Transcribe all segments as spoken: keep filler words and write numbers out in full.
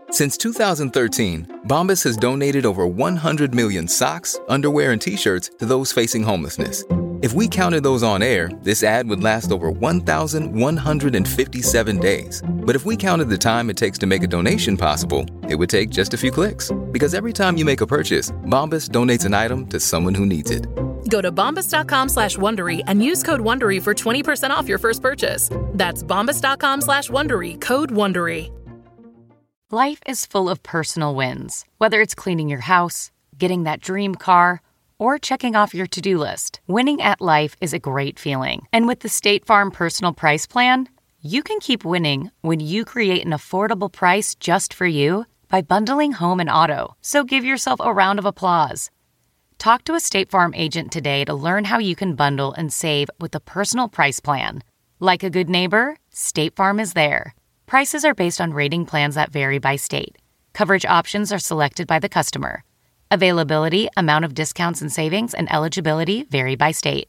Since two thousand thirteen, Bombas has donated over one hundred million socks, underwear, and T-shirts to those facing homelessness. If we counted those on air, this ad would last over one thousand one hundred fifty-seven days. But if we counted the time it takes to make a donation possible, it would take just a few clicks. Because every time you make a purchase, Bombas donates an item to someone who needs it. Go to bombas.com slash Wondery and use code Wondery for twenty percent off your first purchase. That's bombas.com slash Wondery, code Wondery. Life is full of personal wins. Whether it's cleaning your house, getting that dream car, or checking off your to-do list, winning at life is a great feeling. And with the State Farm Personal Price Plan, you can keep winning when you create an affordable price just for you by bundling home and auto. So give yourself a round of applause. Talk to a State Farm agent today to learn how you can bundle and save with the Personal Price Plan. Like a good neighbor, State Farm is there. Prices are based on rating plans that vary by state. Coverage options are selected by the customer. Availability, amount of discounts and savings, and eligibility vary by state.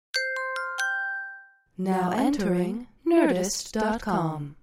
Now entering Nerdist dot com.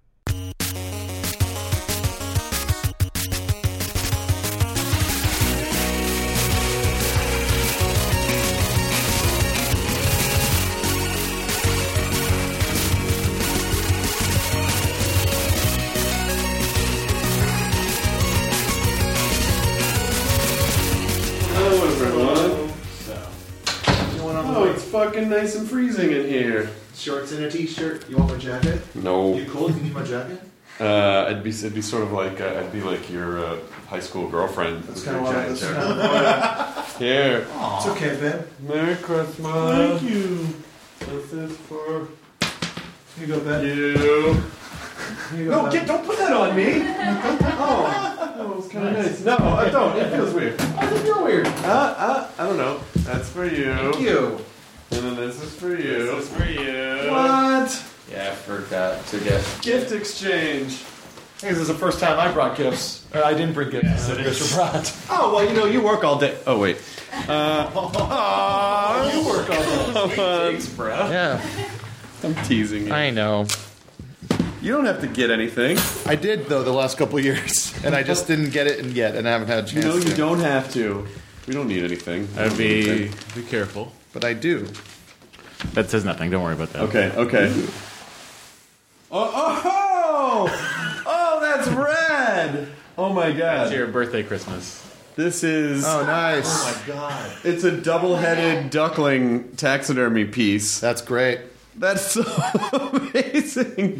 Fucking nice and freezing in here. Shorts and a t-shirt. You want my jacket? No. You cold? You need my jacket? Uh, I'd be, it'd be sort of like uh, I'd be like your uh, high school girlfriend. That's kind of what. That's kind of what. Here. Aww. It's okay, babe. Merry Christmas. Thank you. This is for Here you go, babe. you. Here you go, No, babe. get, don't put that on me. Oh, that was kind of nice. No, I don't. It feels weird. Why does it feel weird? Uh, uh, I don't know. That's for you. Thank you. And then this is for you. This is for you. What? Yeah, I forgot to get Gift exchange. Hey, this is the first time I brought gifts. Or I didn't bring gifts. Yes, uh, it is. Mister Brat. Oh, well, you know, you work all day. Oh, wait. Uh, oh, You work on it. Thanks, bro. Yeah, I'm teasing you. I know. You don't have to get anything. I did, though, the last couple of years. And I just didn't get it yet, and I haven't had a You chance know, you to. don't have to. We don't need anything. I'd be be careful. But I do. That says nothing. Don't worry about that. Okay, okay. Oh, oh, oh, that's red. Oh my god. It's your birthday Christmas. This is. Oh, nice. Oh my god. It's a double-headed duckling taxidermy piece. That's great. That's so amazing.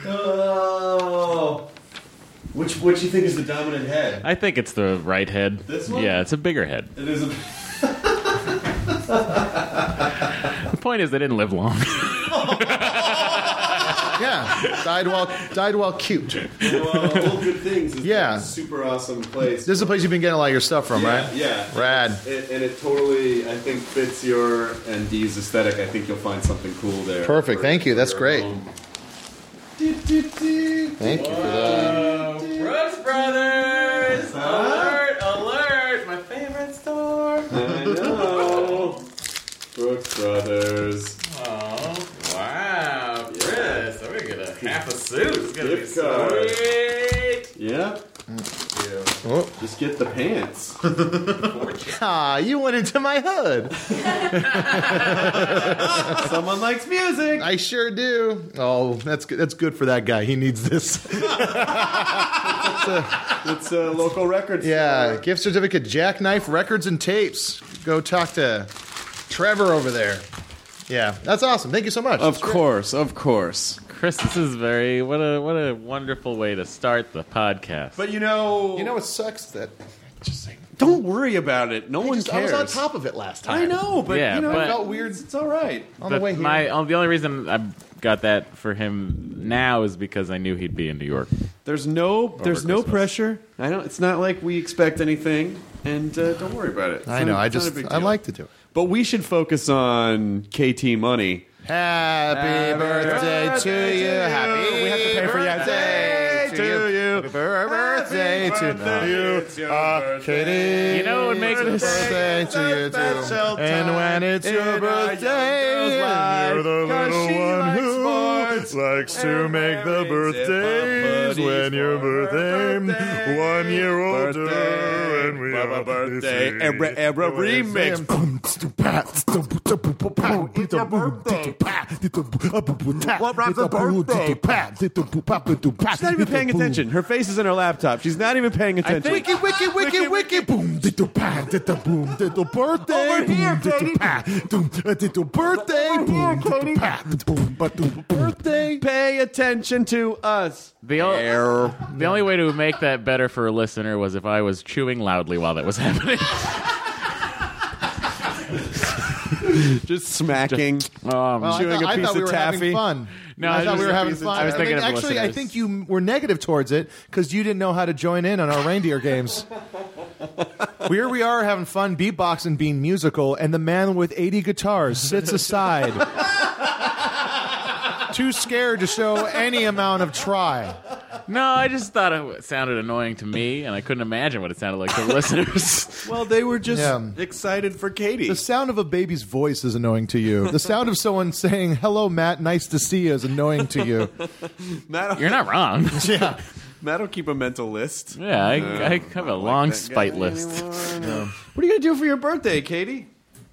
Oh. Which which you think is the dominant head? I think it's the right head. This one? Yeah, it's a bigger head. It is a. The point is, they didn't live long. Yeah, died while died while cute. Well, all good things. It's Yeah. a super awesome place. This is the place you've been getting a lot of your stuff from, yeah, right? Yeah. Rad. It, and it totally, I think, fits your and Dee's aesthetic. I think you'll find something cool there. Perfect. for- Thank you. for That's your great. home. Do, do, do. Thank you for that. Brooks Brothers! Alert! Alert! My favorite store! I know. Brooks Brothers. Oh, wow. Chris, I'm going to get a half a suit. It's going to be Gift card. sweet. Yeah. Oh. Just get the pants. Ah, you went into my hood. Someone likes music. I sure do. Oh, that's good. That's good for that guy. He needs this. It's a local record store. Yeah, gift certificate, Jackknife Records and Tapes. Go talk to Trevor over there. Yeah, that's awesome. Thank you so much. Of That's great. course, of course. Chris, this is very what a what a wonderful way to start the podcast. But you know, You know what sucks? That just saying. don't worry about it. No I, one just, I cares. was on top of it last time. I know, but Yeah, you know, but- it felt weird. It's all right. On the But way here. my oh, the only reason I got that for him now is because I knew he'd be in New York. There's no, there's no Christmas. pressure. I don't. It's not like we expect anything, and uh, don't worry about it. It's I not- know. I it's not a just big I deal. like to do it. But we should focus on K T Money. Happy, Happy birthday, birthday to you. to Happy. you. We have to pay for your Birthday day to you. Happy birthday Happy to birthday. you. It's your Uh, birthday. Katie. You know what makes Happy it- birthday to you Special too. And when it's in your our young birthday, girl's life, you're the 'cause little she one likes who sports likes to make the birthdays when your birthday one year older and we are birthday every every remix. She's not even paying attention. Her face is in her laptop. She's not even paying attention. Wiki, wiki, wiki, wiki, boom, little pa, little boom, little birthday, over here, Katie, little birthday, boom, little pa, boom, boom, birthday. Pay attention to us. The, o- the only way to make that better for a listener was if I was chewing loudly while that was happening. Just smacking, um, well, chewing I thought, a piece I thought we of were taffy. having fun. No, I, I thought was we were just- having fun. I was thinking mean, of the actually, I listeners. think you were negative towards it because you didn't know how to join in on our reindeer games. Here we are having fun beatboxing, being musical, and the man with eighty guitars sits aside, too scared to show any amount of try. No, I just thought it sounded annoying to me, and I couldn't imagine what it sounded like to the listeners. Well, they were just Yeah. excited for Katie. The sound of a baby's voice is annoying to you. The sound of someone saying, "Hello, Matt, nice to see you," is annoying to you. Matt, You're not wrong. Yeah. Matt will keep a mental list. Yeah, I, Uh, I have a long that spite guy list. anymore. What are you going to do for your birthday, Katie?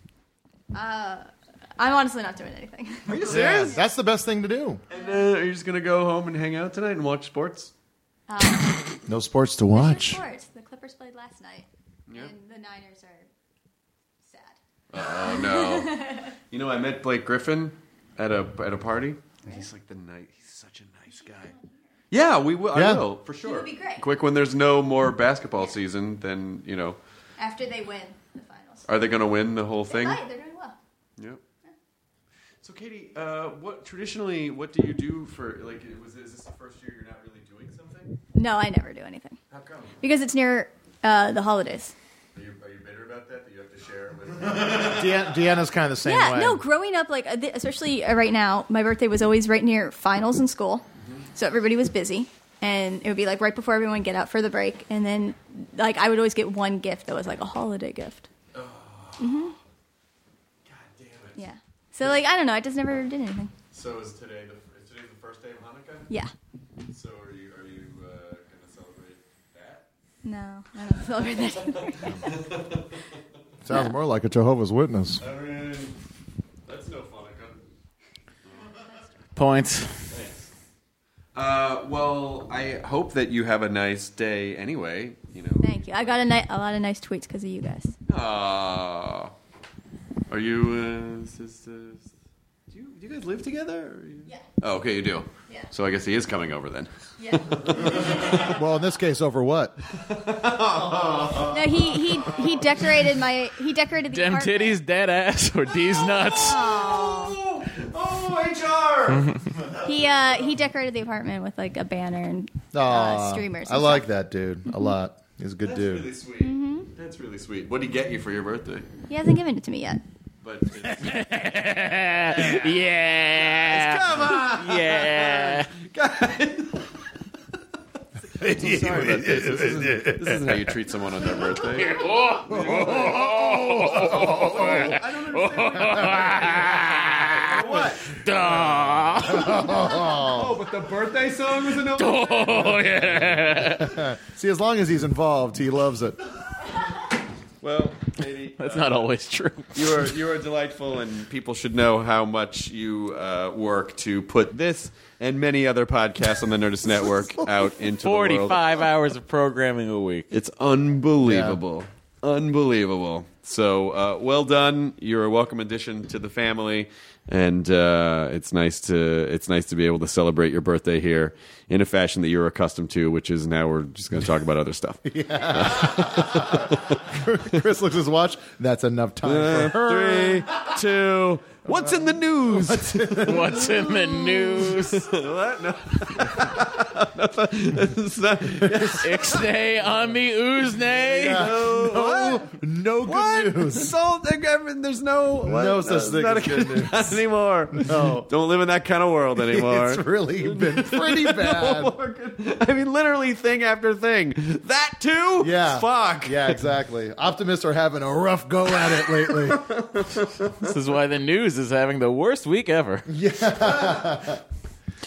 I'm honestly not doing anything. Are you Yeah, serious? that's the best thing to do. And, uh, are you just going to go home and hang out tonight and watch sports? No sports to watch. Sports. The Clippers played last night, and the Niners are sad. Oh, no. You know, I met Blake Griffin at a at a party. And he's like the night. He's such a nice guy. Yeah, we will. Yeah. I will, for sure. would be great. Quick, when there's no more basketball season, then, you know, After they win the finals. are they going to win the whole They thing? might. They're doing well. Yep. So, Katie, uh, what traditionally, what do you do for, like, was is this the first year you're not really doing something? No, I never do anything. How come? Because it's near uh, the holidays. Are you, are you bitter about that, that you have to share with Deanna, Deanna's kind of the same yeah, way. no, growing up, like, uh, th- especially uh, right now, my birthday was always right near finals in school. So everybody was busy. And it would be, like, right before everyone get out for the break. And then, like, I would always get one gift that was, like, a holiday gift. Oh. Mm-hmm. God damn it. Yeah. So, like, I don't know. I just never did anything. So is today the, is today the first day of Hanukkah? Yeah. So are you, are you uh, going to celebrate that? No, I don't celebrate that. Sounds more like a Jehovah's Witness. I mean, that's no Hanukkah. Points. Uh, well, I hope that you have a nice day anyway, you know. Thank you. I got a, ni- a lot of nice tweets because of you guys. Aw. Are you, uh, sisters? Do you, do you guys live together? Or you... Yeah. Oh, okay, you do. Yeah. So I guess he is coming over then. Yeah. Well, in this case, over what? No, he, he he decorated my he decorated the Dem apartment. titties, dead ass, or D's nuts. Oh. Oh, H R! He uh he decorated the apartment with like a banner and uh, Aw, streamers. I and like stuff. that dude a lot. He's a good That's dude. really sweet. That's really sweet. What did he get you for your birthday? He hasn't given it to me yet. But Yeah. come on! Yeah. I'm so sorry about this. This isn't, this isn't how you treat someone on their birthday. What? Oh, but the birthday song was enough. Oh, yeah. See, as long as he's involved, he loves it. Well, Katie, That's not always true. you are you are delightful, and people should know how much you uh, work to put this and many other podcasts on the Nerdist Network out into the world. forty-five hours of programming a week. It's unbelievable, unbelievable. So uh, well done. You're a welcome addition to the family, and uh, it's nice to it's nice to be able to celebrate your birthday here in a fashion that you're accustomed to, which is now we're just going to talk about other stuff. Chris looks at his watch. That's enough time for her. Three, two. What's in the news? What's in the news? What? No. It's not- Ixnay on the ooznay. No, no good What? news. It's all- there's no what? No such thing not as a- good news. Not anymore. No. Don't live in that kind of world anymore. It's really been pretty No bad. more good- I mean, literally thing after thing. That too? Yeah. Fuck. Yeah, exactly. Optimists are having a rough go at it lately. This is why the news is having the worst week ever.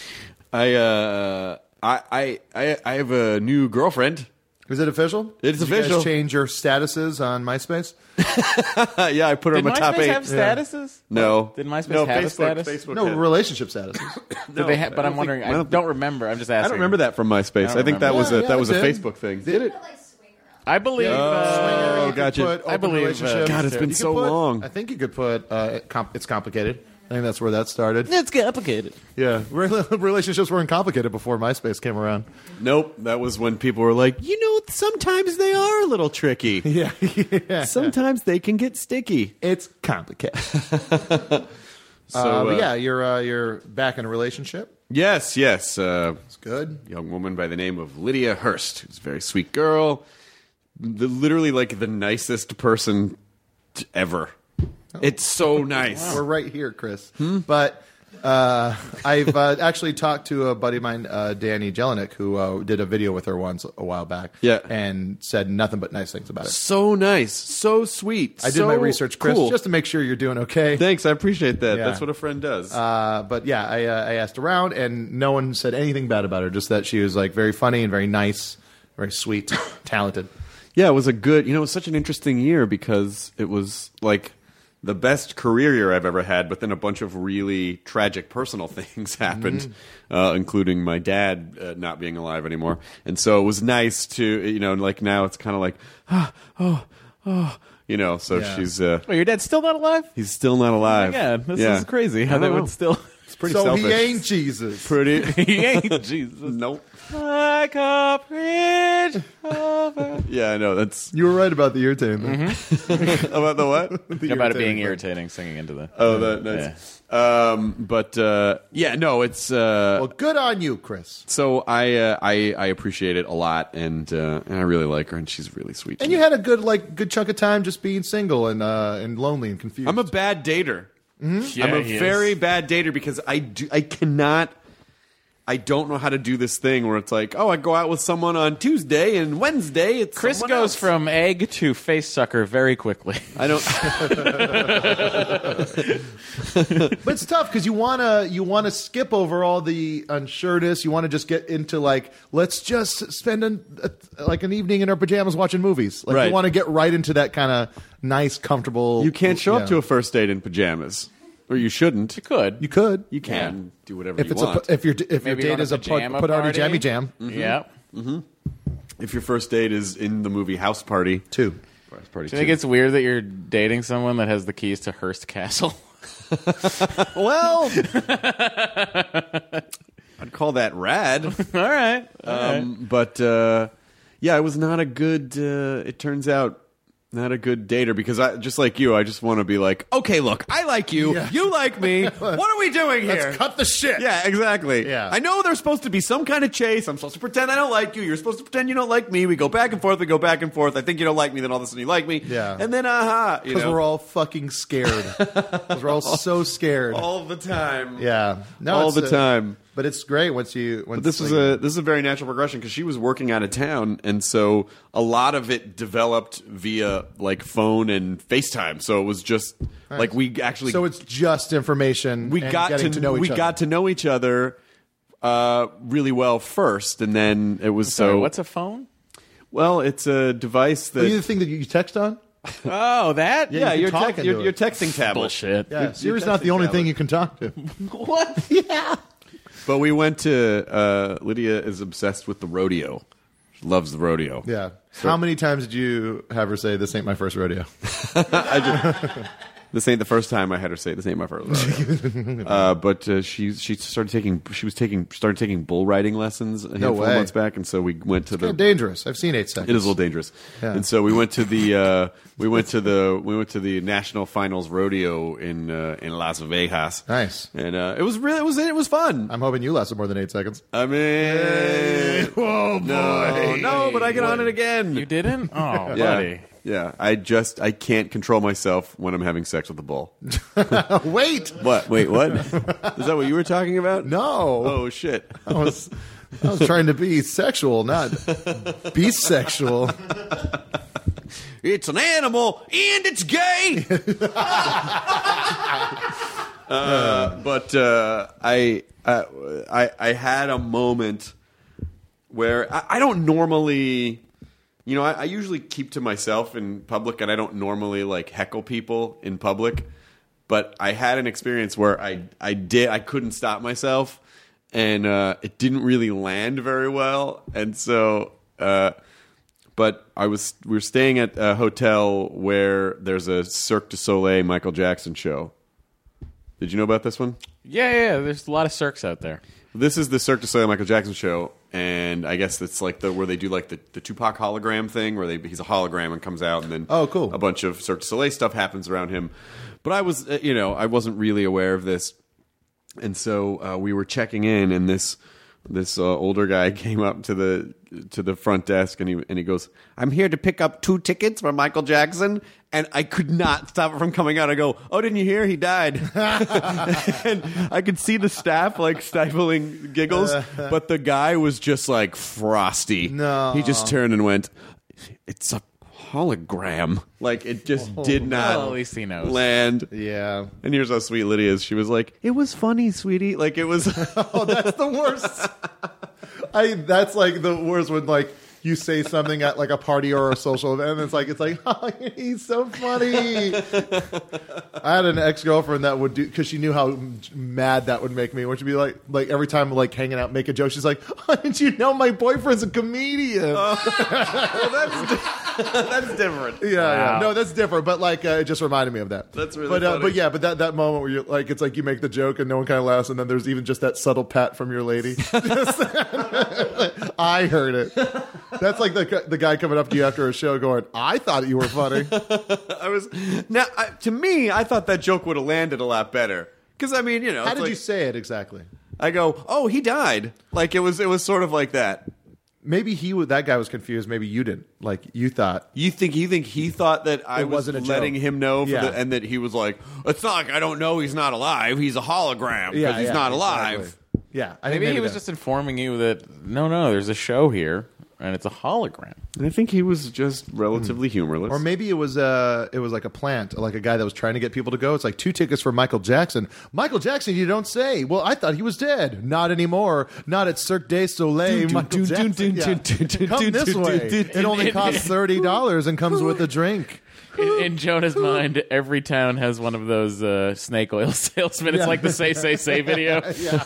I, uh, I, I, I, I have a new girlfriend. Is it official? It's Did official. You guys change your statuses on MySpace? yeah, I put her Did on my top MySpace eight. have statuses? No. Did MySpace no, have Facebook, a status? Facebook No, had- relationship statuses. Did they ha- but I'm think- wondering. I I don't don't, remember. I'm just asking. I don't remember that from MySpace. I I, don't think that remember. was a Yeah, that yeah, was a it did. Facebook thing. Did it? I believe. Oh, uh, You could gotcha. put I open believe, uh, relationship. God, it's been You could so put- long. I think you could put uh, it comp- it's complicated. I think that's where that started. It's complicated. Yeah, relationships weren't complicated before MySpace came around. Nope, that was when people were like, you know, sometimes they are a little tricky. Yeah, yeah. Sometimes they can get sticky. It's complicated. So uh, but uh, yeah, you're uh, you're back in a relationship. yes, yes. Uh, It's good. young woman by the name of Lydia Hurst, who's a very sweet girl, the, literally like the nicest person t- ever. It's so nice. We're right here, Chris. Hmm? But uh, I've uh, actually talked to a buddy of mine, uh, Danny Jelinek, who uh, did a video with her once a while back. Yeah. and said nothing but nice things about it. So nice, so sweet. I did so my research, Chris, cool. just to make sure you're doing okay. Thanks, I appreciate that. Yeah. That's what a friend does. Uh, but yeah, I, uh, I asked around, and no one said anything bad about her. Just that she was like very funny and very nice, very sweet, talented. Yeah, it was a good, you know, it was such an interesting year because it was like the best career year I've ever had, but then a bunch of really tragic personal things happened, Mm-hmm. uh, including my dad uh, not being alive anymore. And so it was nice to, you know, like now it's kind of like, ah, oh, oh, you know, so Yeah. she's, uh, Wait, your dad's still not alive? he's still not alive. Yeah, this Yeah. is crazy. How I they know. would still. It's pretty so selfish. he ain't Jesus. Pretty. he ain't Jesus. Nope. Like a bridge over. Yeah, I know. That's You were right about the irritating. about the what? The About it being thing. irritating singing into the. Oh, that, that's. Um, but uh, yeah, no, it's. Uh, Well, good on you, Chris. So I, uh, I I appreciate it a lot, and uh, and I really like her, and she's really sweet. to And me. you had a good like good chunk of time just being single and uh, and lonely and confused. I'm a bad dater. Yeah, I'm a he is. very bad dater because I do I cannot. I don't know how to do this thing where it's like, oh, I go out with someone on Tuesday and Wednesday it's Chris someone goes else. from egg to face sucker very quickly. I don't. But it's tough because you wanna you wanna skip over all the unsureness. You want to just get into like let's just spend an, a, like an evening in our pajamas watching movies. Like Right. you want to get right into that kind of nice, comfortable. You can't show yeah. up to a first date in pajamas, or you shouldn't. You could. You could. You can do whatever if you it's want. a if your if your Maybe date on a is a put, pajama put out a party. jammy jam Yeah. if your first date is in the movie House Party, too. House Party Do you think two. it's weird that you're dating someone that has the keys to Hearst Castle? Well, I'd call that rad. All right. All right. Um, but uh, yeah, it was not a good. Uh, it turns out not a good dater because I just like you. I just want to be like, okay, look, I like you, Yeah. you like me. What are we doing here? Let's cut the shit. Yeah, exactly. Yeah. I know there's supposed to be some kind of chase. I'm supposed to pretend I don't like you. You're supposed to pretend you don't like me. We go back and forth. We go back and forth. I think you don't like me. Then all of a sudden you like me. Yeah. And then aha, you Because know, we're all fucking scared. Because we're all so scared. all the time. Yeah. No, all it's, the uh, time. But it's great once you. Once But this was like, a this is a very natural progression because she was working out of town, and so a lot of it developed via like phone and FaceTime. So it was just like we actually So it's just information. we and got getting to, to know each we other. got to know each other uh, really well first, and then it was Sorry, so. what's a phone? well, it's a device Are you the that thing that you text on? Oh, that? yeah, you your, can talk tex- into your, it. your texting tablet. Bullshit. Yeah, Siri's not the only thing you can talk to. What? Yeah. But we went to uh, Lydia is obsessed with the rodeo. She loves the rodeo. Yeah. How many times did you have her say, "This ain't my first rodeo"? This ain't the first time I had her say this ain't my first rodeo. uh, but uh, she she started taking she was taking started taking bull riding lessons a handful way. of months back, and so we went to the. Kind of dangerous. I've seen eight seconds. It is a little dangerous, Yeah. and so we went to the uh, we went to the we went to the national finals rodeo in uh, in Las Vegas. Nice. And uh, it was really it was it was fun. I'm hoping you lasted more than eight seconds. I mean, Oh, no, no, but I get on it again. You didn't? Oh, yeah. buddy. Yeah, I just I can't control myself when I'm having sex with the bull. Wait. What? Wait, what? Is that what you were talking about? No. Oh shit. I was, I was trying to be sexual, not be sexual. It's an animal and it's gay. Uh, but uh, I, uh, I I had a moment where I, I don't normally, you know, I, I usually keep to myself in public, and I don't normally like heckle people in public. But I had an experience where I I did I couldn't stop myself, and uh, it didn't really land very well, and so. Uh, But I was we were staying at a hotel where there's a Cirque du Soleil Michael Jackson show. Did you know about this one? Yeah, yeah. There's a lot of Cirques out there. This is the Cirque du Soleil Michael Jackson show, and I guess it's like the where they do like the, the Tupac hologram thing, where they he's a hologram and comes out, and then oh, cool. a bunch of Cirque du Soleil stuff happens around him. But I was, uh, you know, I wasn't really aware of this, and so uh, we were checking in, and this. This uh, older guy came up to the to the front desk and he and he goes, "I'm here to pick up two tickets for Michael Jackson," and I could not stop it from coming out. I go, "Oh, didn't you hear? He died." And I could see the staff like stifling giggles, but the guy was just like frosty. No, he just turned and went, "It's a hologram." Like it just oh, did not well, at least he knows. land. Yeah. And here's how sweet Lydia is. She was like, "It was funny, sweetie." Like it was. Oh, that's the worst. I that's like the worst when like you say something at like a party or a social event and it's like it's like, "Oh, he's so funny." I had an ex-girlfriend that would do because she knew how mad that would make me, which would be like like every time like hanging out, make a joke, she's like, "Oh, did you know my boyfriend's a comedian?" Well, that's that's different. Yeah, Wow. yeah, no, that's different. But like, uh, it just reminded me of that. That's really But uh, funny. but yeah, but that, that moment where you like, it's like you make the joke and no one kind of laughs, and then there's even just that subtle pat from your lady. I heard it. That's like the the guy coming up to you after a show, going, "I thought you were funny." I was now I, to me, I thought that joke would have landed a lot better because I mean, you know, How it's did like- you say it exactly? I go, "Oh, he died." Like it was, it was sort of like that. Maybe he was, that guy was confused. Maybe you didn't. Like you thought. You think you think he thought that I It was wasn't a letting joke. him know, for Yeah. the, and that he was like, "It's not like I don't know he's not alive. He's a hologram because he's yeah, not alive." exactly. Yeah, I think Maybe, he was that- just informing you that no, no, there's a show here and it's a hologram. And I think he was just relatively humorless. Or maybe it was uh it was like a plant, like a guy that was trying to get people to go. It's like two tickets for Michael Jackson. Michael Jackson, you don't say. Well, I thought he was dead. Not anymore. Not at Cirque du Soleil. Dun, Michael dun, dun, Jackson. dun, Yeah. dun, dun, dun, Come dun, this dun, way. dun, dun, It only dun, costs thirty dollars and comes with a drink. In, in Jonah's mind, every town has one of those uh, snake oil salesmen. It's Yeah. like the Say, Say, Say video.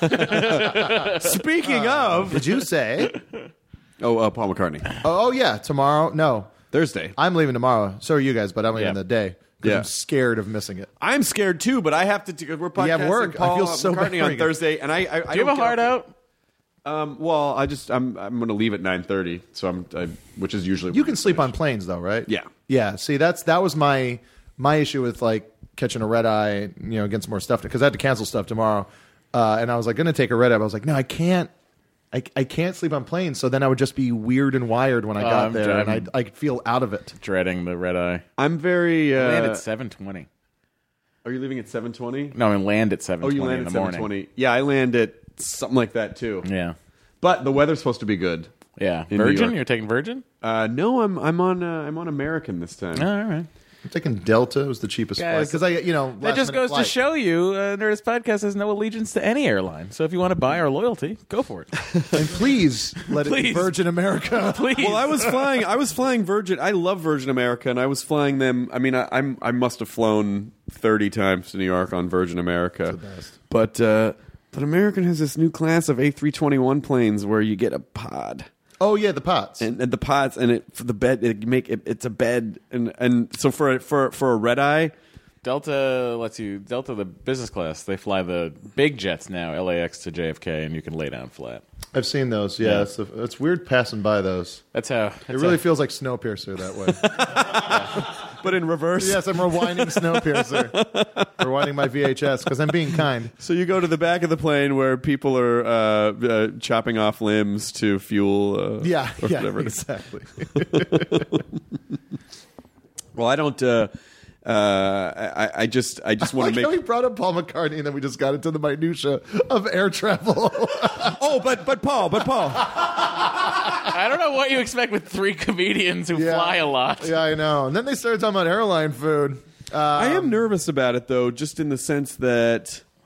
Speaking of, Did you say? oh, uh, Paul McCartney, Oh, oh yeah, tomorrow. No, Thursday. I'm leaving tomorrow. So are you guys, but I'm leaving Yeah. the day. 'Cause Yeah. I'm scared of missing it. I'm scared too, but I have to. Because we're podcasting You have work. I Paul feel so bad McCartney for on you. Thursday, and I. I, I Do you have don't a get heart up- out? Um, well, I just I'm I'm going to leave at nine thirty, so I'm I, which is usually You can sleep on planes though, right? Yeah. Yeah. See, that's that was my my issue with like catching a red eye, you know, getting some more stuff because I had to cancel stuff tomorrow, uh, and I was like going to take a red eye, but I was like, no, I can't. I, I can't sleep on planes, so then I would just be weird and wired when I Oh, got I'm there, driving. and I I'd feel out of it. Dreading the red eye. I'm very. Uh, Land at seven twenty. Are you leaving at seven twenty? No, I mean land at seven Oh, twenty you land in at the seven morning. twenty. Yeah, I land at something like that too. Yeah. But the weather's supposed to be good. Yeah. In New Virgin? York. You're taking Virgin? Uh, no, I'm I'm on uh, I'm on American this time. Oh, all right. I'm taking Delta. It was the cheapest flight Guys, because I, you know, That just goes to show you, uh, Nerdist Podcast has no allegiance to any airline. So if you want to buy our loyalty, go for it. And please let it be Please. Virgin America. Please. Well, I was flying. I was flying Virgin. I love Virgin America, and I was flying them. I mean, I, I'm I must have flown thirty times to New York on Virgin America. But uh, but American has this new class of A three twenty-one planes where you get a pod. Oh yeah, the pots. And, and the pods and it for the bed it make it, it's a bed and and so for a, for for a red eye. Delta lets you Delta the business class. They fly the big jets now, L A X to J F K, and you can lay down flat. I've seen those. Yeah, Yeah. It's, it's weird passing by those. That's how that's It really how, feels like Snowpiercer that way. But in reverse. Yes, I'm rewinding Snowpiercer. Rewinding my V H S because I'm being kind. So you go to the back of the plane where people are uh, uh, chopping off limbs to fuel. Uh, Yeah, or yeah, whatever it is. exactly. Well, I don't. Uh, uh, I, I just, I just want Like to how make. we brought up Paul McCartney and then we just got into the minutia of air travel. Oh, but but Paul, but Paul. I don't know what you expect with three comedians who Yeah. fly a lot. Yeah, I know. And then they started talking about airline food. Uh, I am nervous about it though, just in the sense that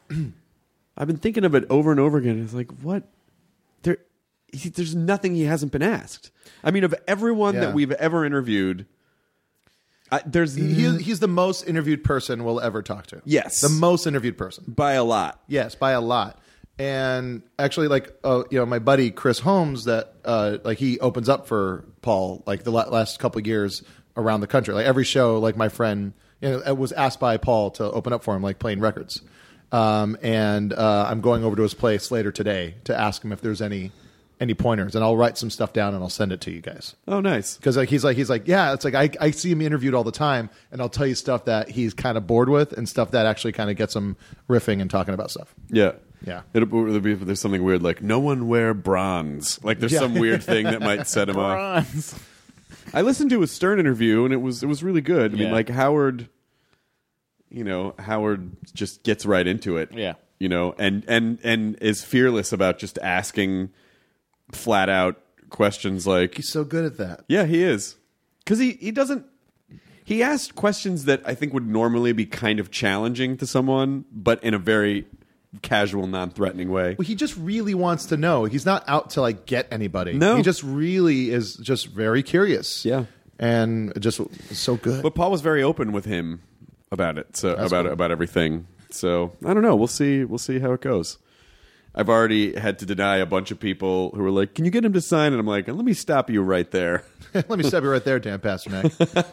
I've been thinking of it over and over again. It's like, what? There, he, there's nothing he hasn't been asked. I mean, of everyone Yeah. that we've ever interviewed, I, there's He, he's the most interviewed person we'll ever talk to. Yes. The most interviewed person. by a lot. Yes, by a lot. And actually, like, uh, you know, my buddy Chris Holmes, that uh, like he opens up for Paul like the la- last couple of years around the country. Like every show, like my friend, you know, was asked by Paul to open up for him, like playing records. Um, and uh, I'm going over to his place later today to ask him if there's any any pointers, and I'll write some stuff down and I'll send it to you guys. Oh, nice. Because like he's like he's like yeah, it's like I I see him interviewed all the time, and I'll tell you stuff that he's kind of bored with, and stuff that actually kind of gets him riffing and talking about stuff. Yeah. Yeah. It'll, it'll be, there's something weird like, no one wear bronze. Like there's Yeah. some weird thing that might set him off. Bronze. I listened to a Stern interview, and it was it was really good. I mean, Yeah. like Howard, you know, Howard just gets right into it. Yeah. You know, and, and, and is fearless about just asking flat out questions like, He's so good at that. yeah, he is. Because he, he doesn't... He asked questions that I think would normally be kind of challenging to someone, but in a very casual, non-threatening way. Well, he just really wants to know. He's not out to like get anybody. No. He just really is just very curious. Yeah. And just so good. But Paul was very open with him about it, so That's about cool. about everything. So I don't know. We'll see. We'll see how it goes. I've already had to deny a bunch of people who were like, "Can you get him to sign?" And I'm like, "Let me stop you right there." Let me stop you right there, Dan Pasternak.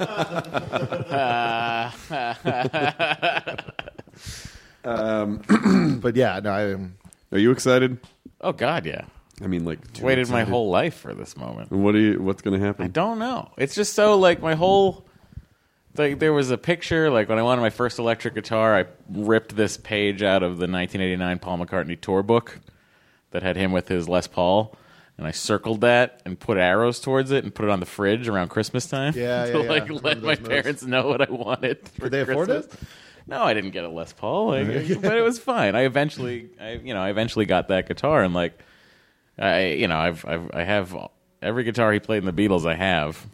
um, but yeah, no, I, Are you excited? Oh God, yeah. I mean, like, too Waited my excited. whole life for this moment. And what do you? What's going to happen? I don't know. It's just so like my whole. Like there was a picture. Like when I wanted my first electric guitar, I ripped this page out of the nineteen eighty-nine Paul McCartney tour book that had him with his Les Paul, and I circled that and put arrows towards it and put it on the fridge around Christmas time. Yeah, to yeah, yeah. like Remember let my those moves. parents know what I wanted. For Did they afford Christmas. it? No, I didn't get a Les Paul, like, but it was fine. I eventually, I you know, I eventually got that guitar, and like, I you know, I've, I've I have every guitar he played in the Beatles. I have,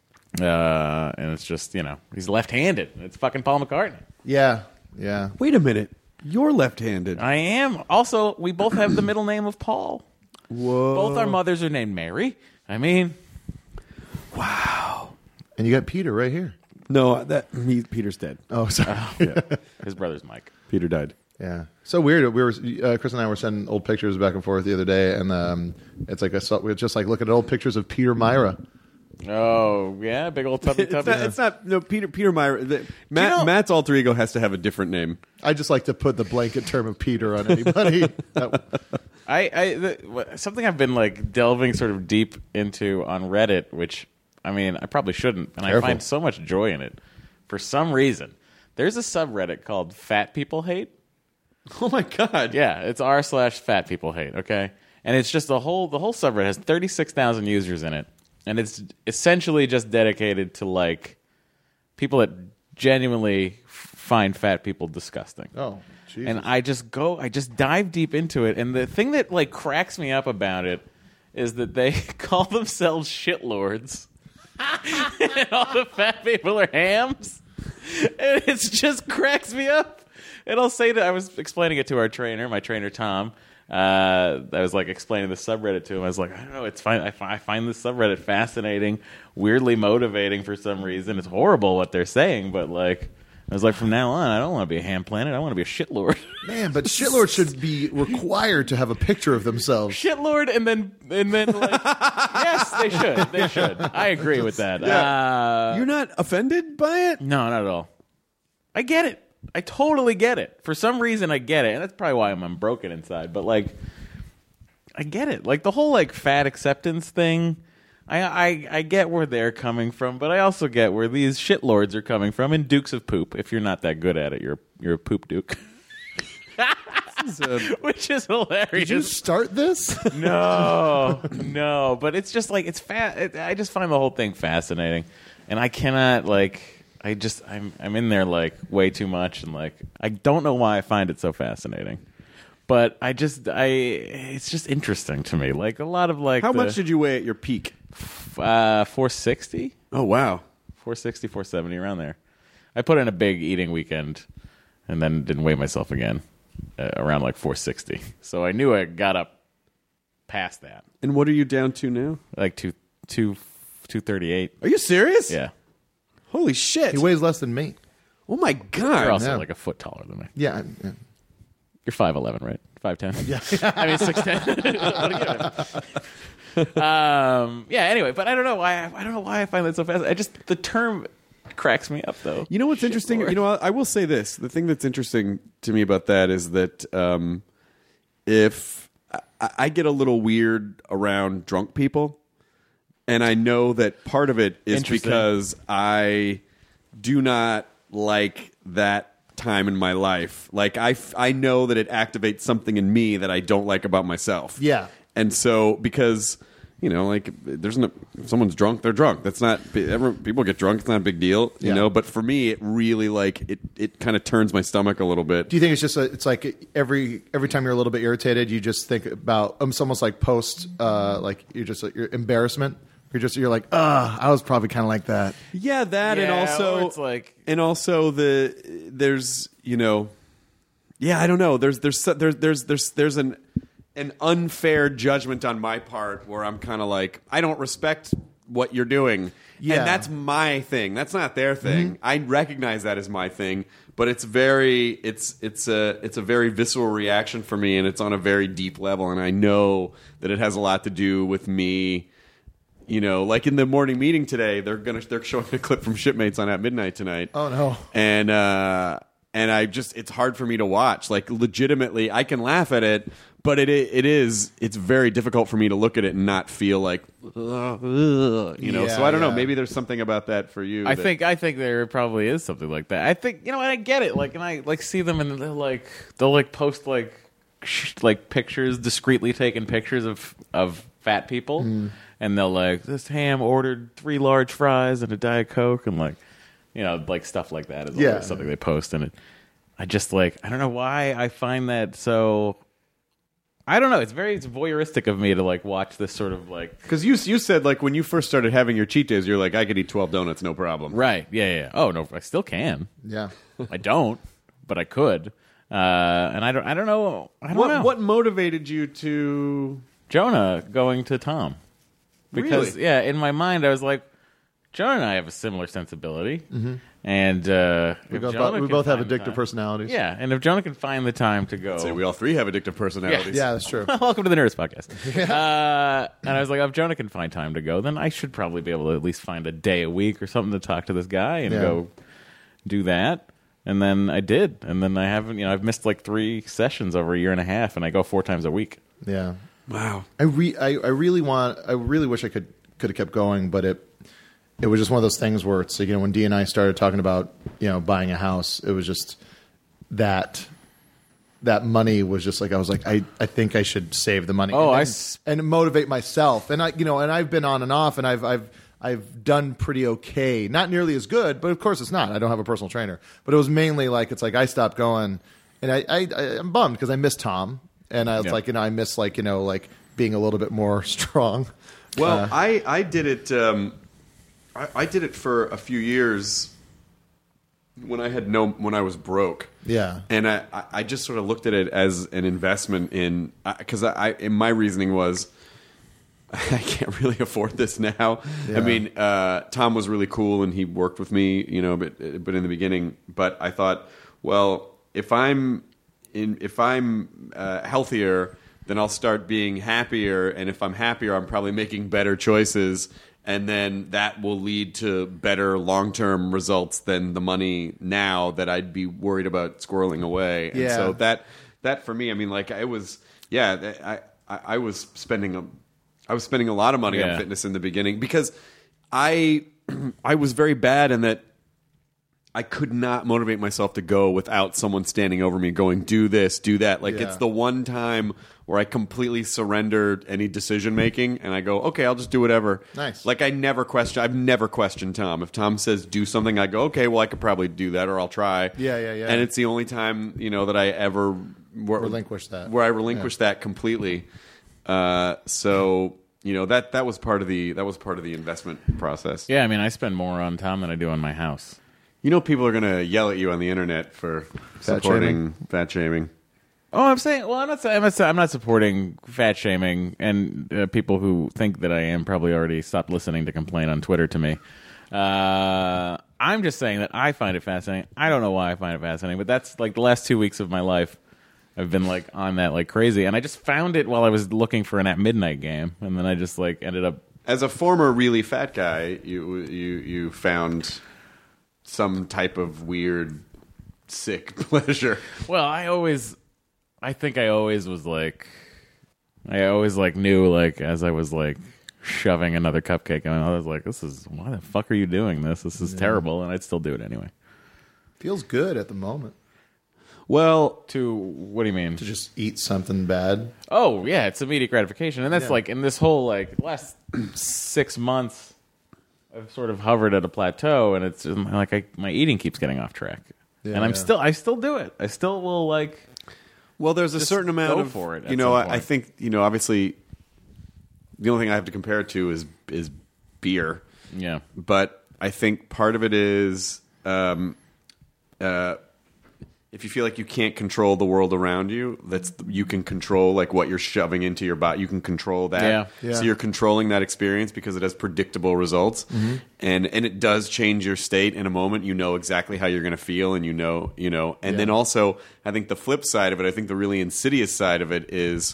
uh, and it's just you know, he's left-handed. It's fucking Paul McCartney. yeah, yeah. Wait a minute. You're left-handed. I am. Also, we both have the middle name of Paul. Whoa. Both our mothers are named Mary. I mean, Wow. And you got Peter right here. No, that he, Peter's dead. Oh, sorry. Yeah. his brother's Mike. Peter died. Yeah, so weird. We were uh, Chris and I were sending old pictures back and forth the other day, and um, it's like I saw, we were just like looking at old pictures of Peter Myra. Oh yeah, big old tubby It's tubby. not, it's not. No, Peter. Peter Meyer. The, Matt, know- Matt's alter ego has to have a different name. I just like to put the blanket term of Peter on anybody. That- I, I the, something I've been like delving sort of deep into on Reddit, which I mean I probably shouldn't, and Careful. I find so much joy in it. For some reason, there's a subreddit called Fat People Hate. Oh my god. Yeah, it's r slash Fat People Hate. Okay, and it's just the whole the whole subreddit has thirty-six thousand users in it, and it's essentially just dedicated to like people that genuinely f- find fat people disgusting. oh, Jesus. And I just go, I just dive deep into it. And the thing that like cracks me up about it is that they call themselves shitlords. And all the fat people are hams. And it just cracks me up. And I'll say that I was explaining it to our trainer, my trainer Tom. Uh, I was like explaining the subreddit to him. I was like, I don't know, it's fine. I, fi- I find this subreddit fascinating, weirdly motivating for some reason. It's horrible what they're saying, but like, I was like, from now on, I don't want to be a ham planet. I want to be a shitlord. Man, but shitlords should be required to have a picture of themselves. Shitlord, and then and then like, yes, they should. They should. I agree with that. Uh, You're not offended by it? no, not at all. I get it. I totally get it. For some reason, I get it, and that's probably why I'm, I'm broken inside. But like, I get it. Like the whole like fat acceptance thing. I, I I get where they're coming from, but I also get where these shitlords are coming from. And dukes of poop. If you're not that good at it, you're you're a poop duke. Which is hilarious. Did you start this? No, no, but it's just like it's fat. It, I just find the whole thing fascinating, and I cannot like. I just I'm I'm in there like way too much, and like I don't know why I find it so fascinating, but I just I it's just interesting to me. Like a lot of like How the, much did you weigh at your peak? uh four sixty, Oh wow. four sixty, four seventy around there. I put in a big eating weekend, and then didn't weigh myself again. uh, around like four sixty. So I knew I got up past that. And what are you down to now? Like two two two thirty eight. Are you serious? Yeah. Holy shit! He weighs less than me. Oh my god! You're also yeah. like a foot taller than me. Yeah. yeah. You're five eleven, right? Five ten. Yeah. I mean six ten. um. Yeah. Anyway, but I don't know why. I, I don't know why I find that so fast. I just the term cracks me up though. You know what's Shit interesting? lord. You know, I, I will say this. The thing that's interesting to me about that is that um, if I, I get a little weird around drunk people, and I know that part of it is Interesting. because I do not like that time in my life. Like I, f- I know that it activates something in me that I don't like about myself. Yeah. And so because, you know, like there's no, if someone's drunk, they're drunk. That's not, everyone, people get drunk. It's not a big deal, you Yeah. know, but for me, it really like, it, it kind of turns my stomach a little bit. Do you think it's just a, it's like every every time you're a little bit irritated, you just think about um, it's almost like post uh, like you're just like, your embarrassment. You're just you're like, ah, I was probably kind of like that. Yeah, that and Yeah, also or it's like- and also the there's you know, yeah, I don't know. There's there's there's there's there's there's an an unfair judgment on my part where I'm kind of like I don't respect what you're doing, Yeah. and that's my thing. That's not their thing. I recognize that as my thing, but it's very it's it's a it's a very visceral reaction for me, and it's on a very deep level, and I know that it has a lot to do with me. You know, like in the morning meeting today, they're gonna they're showing a clip from Shipmates on At Midnight tonight. Oh no! And uh, and I just it's hard for me to watch. Like legitimately, I can laugh at it, but it it is it's very difficult for me to look at it and not feel like uh, uh, you know. Yeah, so I don't know. yeah. Maybe there's something about that for you. I that- think I think there probably is something like that. I think you know, and I get it. Like, and I like see them, and they'll like they'll like post like sh- like pictures, discreetly taken pictures of of fat people, Mm. and they'll like this ham ordered three large fries and a diet coke, and like you know, like stuff like that is always Yeah. something they post, and it. I just like I don't know why I find that so. I don't know. It's very it's voyeuristic of me to like watch this sort of like Because you you said like when you first started having your cheat days, you're like I could eat twelve donuts, no problem. right. Yeah, yeah. yeah. Oh no, I still can. Yeah. I don't, but I could. Uh, and I don't. I don't know. I don't What know. what motivated you to? Jonah going to Tom? Because Really? yeah, in my mind, I was like, Jonah and I have a similar sensibility, and uh, We if both, Jonah we can both have find the addictive time- personalities. Yeah, and if Jonah can find the time to go, Say we all three have addictive personalities. Yeah, that's true. welcome to the Nerdist Podcast. uh, and I was like, if Jonah can find time to go, then I should probably be able to at least find a day a week or something to talk to this guy and Yeah. go do that. And then I did, and then I haven't. You know, I've missed like three sessions over a year and a half, and I go four times a week. Yeah. Wow. I re I, I really want I really wish I could could have kept going, but it it was just one of those things where it's like, you know, when Dee and I started talking about, you know, buying a house, it was just that that money was just like I was like I, I think I should save the money. Oh, and, I and, s- and motivate myself. And I you know, and I've been on and off and I've I've I've done pretty okay. Not nearly as good, but of course it's not. I don't have a personal trainer. But it was mainly like it's like I stopped going and I, I, I I'm bummed because I miss Tom. And I was Yeah. like, you know, I miss like, you know, like being a little bit more strong. Well, Uh, I, I did it. Um, I, I did it for a few years when I had no when I was broke. Yeah. and I, I- I just sort of looked at it as an investment in because I, I in my reasoning was I can't really afford this now. Yeah. I mean, uh, Tom was really cool and he worked with me, you know, but but in the beginning, but I thought, well, if I'm in if I'm uh, healthier, then I'll start being happier, and if I'm happier, I'm probably making better choices, and then that will lead to better long-term results than the money now that I'd be worried about squirreling away. And Yeah. so that that for me, I mean, like I was, yeah, I I, I was spending a I was spending a lot of money Yeah. on fitness in the beginning because I I was very bad in that I could not motivate myself to go without someone standing over me going, do this, do that. Like Yeah. it's the one time where I completely surrendered any decision making and I go, okay, I'll just do whatever. Nice. Like I never question I've never questioned Tom. If Tom says do something, I go, okay, well I could probably do that or I'll try. Yeah, yeah, yeah. And it's the only time, you know, that I ever where, Relinquish that. Where I relinquished that completely. Uh, so you know that that was part of the that was part of the investment process. Yeah, I mean, I spend more on Tom than I do on my house. You know, people are going to yell at you on the internet for supporting fat shaming. Oh, I'm saying. Well, I'm not. I'm not, I'm not supporting fat shaming, and uh, people who think that I am probably already stopped listening to complain on Twitter to me. Uh, I'm just saying that I find it fascinating. I don't know why I find it fascinating, but that's like the last two weeks of my life. I've been like on that like crazy, and I just found it while I was looking for an At Midnight game, and then I just like ended up. As a former really fat guy, you you you found some type of weird, sick pleasure. Well, I always, I think I always was like, I always like knew like as I was like shoving another cupcake, and I was like, this is why the fuck are you doing this? This is yeah. terrible, and I'd still do it anyway. Feels good at the moment. Well, to what do you mean? To just eat something bad. Oh yeah, it's immediate gratification, and that's yeah. like in this whole like last six months, I've sort of hovered at a plateau, and it's like I, my eating keeps getting off track, yeah, and I'm yeah. still I still do it. I still will like. Well, there's a certain amount of for it. You know, I, I think you know. Obviously, the only thing I have to compare it to is is beer. Yeah, but I think part of it is. Um, uh, If you feel like you can't control the world around you, that's you can control like what you're shoving into your body. You can control that. Yeah. Yeah. So you're controlling that experience because it has predictable results, mm-hmm. and and it does change your state in a moment. You know exactly how you're going to feel, and you know you know. And yeah. then also, I think the flip side of it, I think the really insidious side of it is.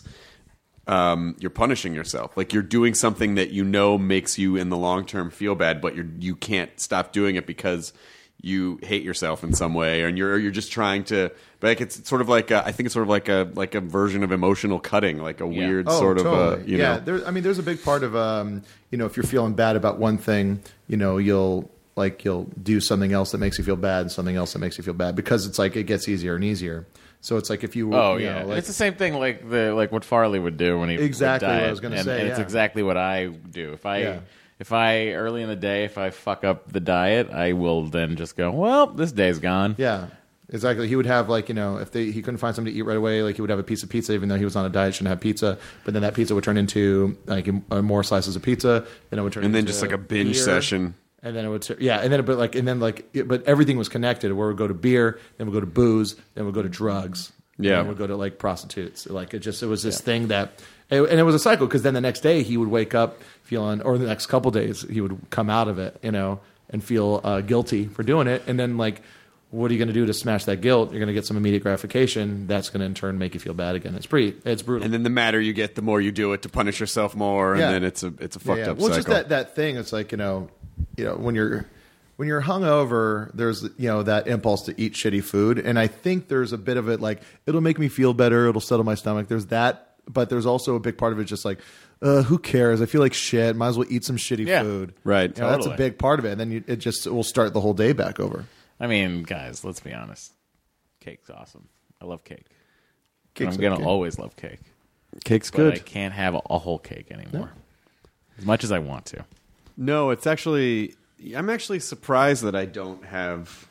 Um, you're punishing yourself. Like you're doing something that you know makes you in the long term feel bad, but you're you can't stop doing it because you hate yourself in some way, and you're you're just trying to. But like it's sort of like a, I think it's sort of like a like a version of emotional cutting, like a yeah. weird oh, sort totally. of. Uh, you yeah, know. there, I mean, there's a big part of um, you know, if you're feeling bad about one thing, you know, you'll like you'll do something else that makes you feel bad, and something else that makes you feel bad because it's like it gets easier and easier. So it's like if you oh you yeah, know, like, it's the same thing like the like what Farley would do when he exactly would diet, what I was going to and, say. and yeah. it's exactly what I do. If I yeah. if I early in the day, if I fuck up the diet, I will then just go, well, this day's gone. Yeah, exactly. He would have like you know if they, he couldn't find something to eat right away, like he would have a piece of pizza, even though he was on a diet, shouldn't have pizza. But then that pizza would turn into like uh, more slices of pizza, then it would turn and into then just like a binge beer. session. And then it would, yeah, and then but like, and then like, it, but everything was connected. Where we'd go to beer, then we'd go to booze, then we'd go to drugs, yeah, and then we'd go to like prostitutes. Like it just, it was this yeah. thing that, and it was a cycle because then the next day he would wake up feeling, or the next couple days he would come out of it, you know, and feel uh, guilty for doing it. And then like, what are you going to do to smash that guilt? You're going to get some immediate gratification. That's going to in turn make you feel bad again. It's pretty, it's brutal. And then the madder you get, the more you do it to punish yourself more, and yeah. then it's a it's a fucked yeah, yeah. up well, cycle. Well, just that that thing. It's like you know, you know when you're. When you're hungover, there's you know that impulse to eat shitty food, and I think there's a bit of it like it'll make me feel better, it'll settle my stomach. There's that, but there's also a big part of it just like, uh, who cares? I feel like shit. Might as well eat some shitty yeah. food. Right. You know, totally. That's a big part of it, and then you, it just it will start the whole day back over. I mean, guys, let's be honest. Cake's awesome. I love cake. Cake's I'm gonna okay. always love cake. Cake's but good. I can't have a, a whole cake anymore, no. as much as I want to. No, it's actually. I'm actually surprised that I don't have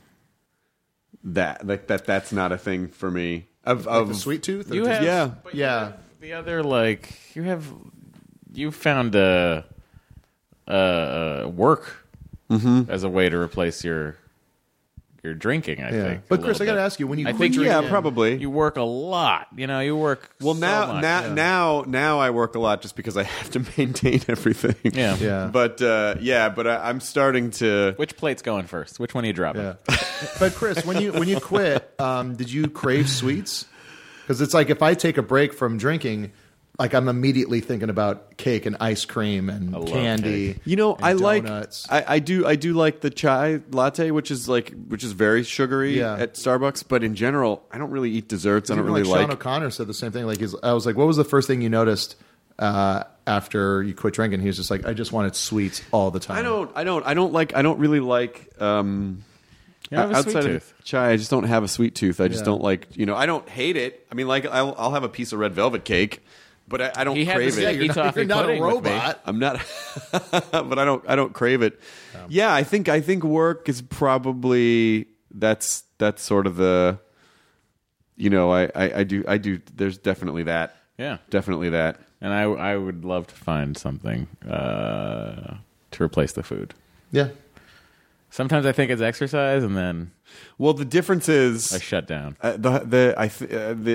that. Like that. That's not a thing for me. Of, like of the sweet tooth. You just, have, yeah, but yeah. You have the other like you have you found a, a, a work mm-hmm. as a way to replace your your drinking. I yeah. think. But Chris, I got to ask you: when you I quit think drinking, yeah, probably you work a lot. You know, you work. Well, so now, much. now, yeah. now, now, I work a lot just because I have to maintain everything. Yeah, yeah. But uh, yeah, but I, I'm starting to. Which plate's going first? Which one are you dropping? Yeah. But Chris, when you when you quit, um, did you crave sweets? Because it's like if I take a break from drinking, like I'm immediately thinking about cake and ice cream and I love candy. cake. You know, and I donuts. like. I, I do. I do like the chai latte, which is like, which is very sugary Yeah. at Starbucks. But in general, I don't really eat desserts. I don't Even really like like. Sean O'Connor said the same thing. Like he's, I was like, what was the first thing you noticed uh, after you quit drinking? He was just like, I just wanted sweets all the time. I don't. I don't. I don't like. I don't really like. Um, You have a outside sweet of tooth. chai, I just don't have a sweet tooth. I just Yeah. don't like. You know, I don't hate it. I mean, like I'll, I'll have a piece of red velvet cake, but I, I don't He had crave the it. sticky You're not, toffee you're not a pudding with me. robot. I'm not, but I don't. I don't crave it. Yeah, I think. I think work is probably that's that's sort of the. You know, I, I, I do. I do. There's definitely that. Yeah, Definitely that. and I I would love to find something uh, to replace the food. Yeah. Sometimes I think it's exercise, and then Well, the difference is I shut down. Uh, the the I th- uh, the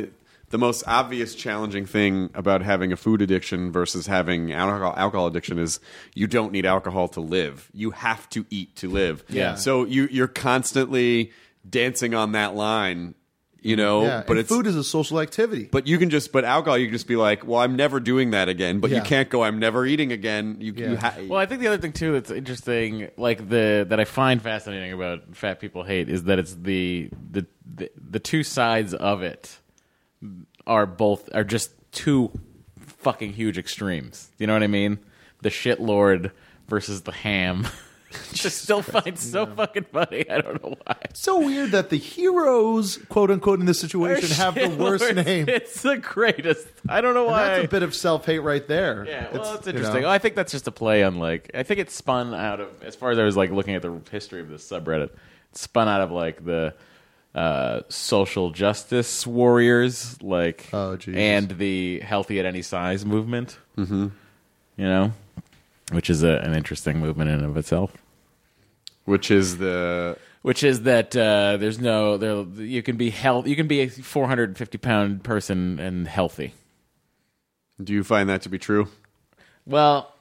the most obvious challenging thing about having a food addiction versus having alcohol, alcohol addiction is you don't need alcohol to live. You have to eat to live. Yeah. So you, you're constantly dancing on that line, you know. Yeah, but and it's food is a social activity. But you can just, but alcohol, you can just be like, well, I'm never doing that again. But Yeah. you can't go, I'm never eating again. You, Yeah. you ha- Well, I think the other thing too that's interesting, like the that I find fascinating about Fat People Hate, is that it's the the the, the two sides of it are both are just two fucking huge extremes. You know what I mean? The shitlord versus the ham. Just still find so fucking funny. I don't know why. It's so weird that the heroes, quote unquote, in this situation have the worst Shitlords. name. It's the greatest. I don't know And why. that's a bit of self hate right there. Yeah, well, it's you interesting. know. Oh, I think that's just a play on like. I think it's spun out of. As far as I was like looking at the history of this subreddit, it's spun out of like the uh, social justice warriors, like, Oh, Jesus. and the healthy at any size movement. Mm-hmm. You know, which is a, an interesting movement in and of itself. which is the Which is that uh, there's no there. You can be health. You can be a four hundred fifty pound person and healthy. Do you find that to be true? Well,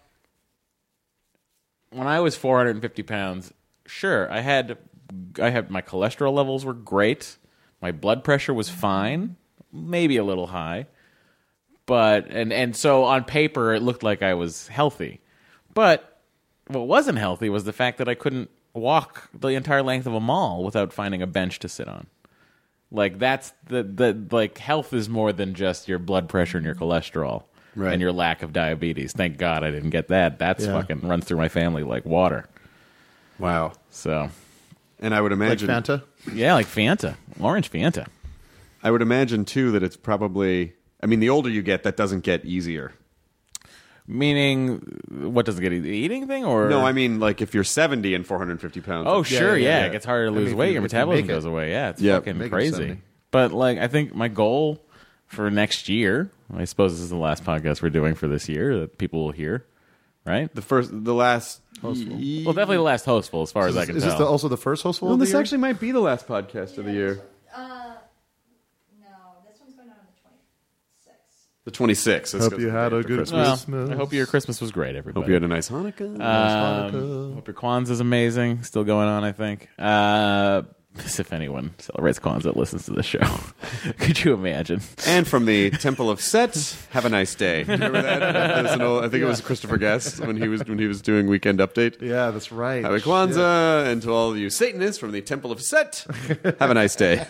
when I was four hundred fifty pounds, sure, I had, I had my cholesterol levels were great, my blood pressure was fine, maybe a little high, but and and so on paper it looked like I was healthy, but what wasn't healthy was the fact that I couldn't walk the entire length of a mall without finding a bench to sit on. Like that's the the like health is more than just your blood pressure and your cholesterol. Right. And your lack of diabetes. Thank God I didn't get that. That's Yeah. fucking runs through my family like water. Wow. So, And I would Like imagine Fanta? yeah, like Fanta. Orange Fanta. I would imagine too that it's probably I mean the older you get that doesn't get easier. Meaning, what does it get? The eating thing? Or No, I mean like if you're seventy and four hundred fifty pounds. Oh, it's- sure, yeah, yeah. yeah. It gets harder to I lose mean, if weight. you- Your if you metabolism make it- goes away. Yeah, it's Yeah, fucking make it crazy. seventy. But, like, I think my goal for next year, I suppose this is the last podcast we're doing for this year that people will hear, right? the first the last Well, definitely the last hostful, as far as I can Is tell. this the, also the first hostful Well, of the this year? actually might be the last podcast of the year. Uh, no, this one's going on the twenty-sixth. The twenty-sixth. Let's Hope go you to the had day a after good Christmas. Well, Christmas. I hope your Christmas was great, everybody. Hope you had a nice Hanukkah. Um, hope your Kwanzaa's amazing. Still going on, I think. Uh, if anyone celebrates Kwanzaa listens to the show, could you imagine? And from the Temple of Set, have a nice day. Do you remember that? That was an old- I think it was Christopher Guest when he was when he was doing Weekend Update. Yeah, that's right. Happy Kwanzaa, and to all of you Satanists from the Temple of Set, have a nice day.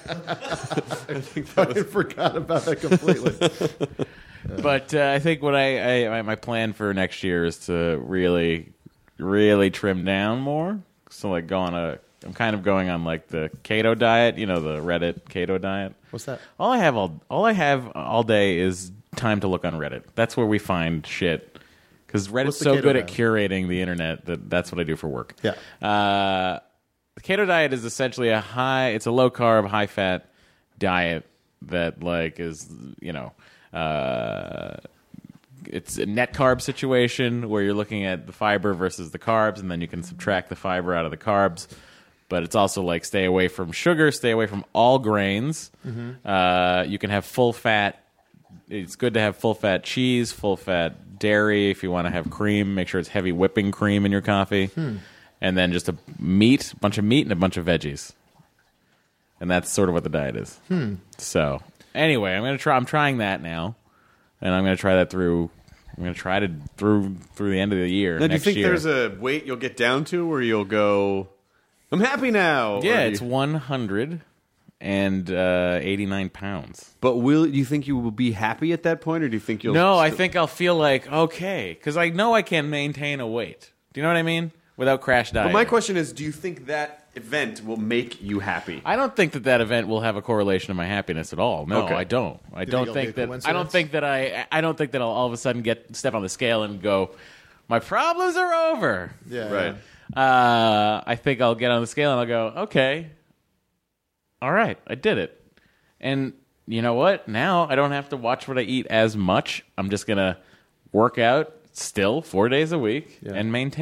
I forgot about that completely. But uh, I think what I, I my plan for next year is to really, really trim down more. So like go on a, I'm kind of going on like the keto diet. You know, the Reddit keto diet. What's that? All I have all all I have all day is time to look on Reddit. That's where we find shit. Because Reddit's What's the so keto good at diet? curating the internet that that's what I do for work. Yeah. Uh, the keto diet is essentially a high. It's a low carb, high fat diet that like is you know. Uh, it's a net carb situation where you're looking at the fiber versus the carbs, and then you can subtract the fiber out of the carbs. But it's also like stay away from sugar, stay away from all grains. Mm-hmm. Uh, you can have full fat. It's good to have full fat cheese, full fat dairy. If you want to have cream, make sure it's heavy whipping cream in your coffee. Hmm. And then just a meat, a bunch of meat, and a bunch of veggies. And that's sort of what the diet is. Hmm. So anyway, I'm gonna try. I'm trying that now, and I'm gonna try that through. I'm gonna try to through through the end of the year. Now, do you next think year. there's a weight you'll get down to where you'll go, I'm happy now? Yeah, Or do it's you- one hundred and uh, eighty-nine pounds. But will do you think you will be happy at that point, or do you think you'll? No, I still- think I'll feel like okay because I know I can maintain a weight. Do you know what I mean? Without crash But dieting. my question is, do you think that event will make you happy? I don't think that that event will have a correlation to my happiness at all. No, Okay. I don't. I think don't it'll think be a that. I don't coincidence? think that I. I don't think that I'll all of a sudden get step on the scale and go, my problems are over. Yeah. Right. Uh, I think I'll get on the scale and I'll go, okay, all right, I did it. And you know what? Now I don't have to watch what I eat as much. I'm just gonna work out still four days a week Yeah. and maintain.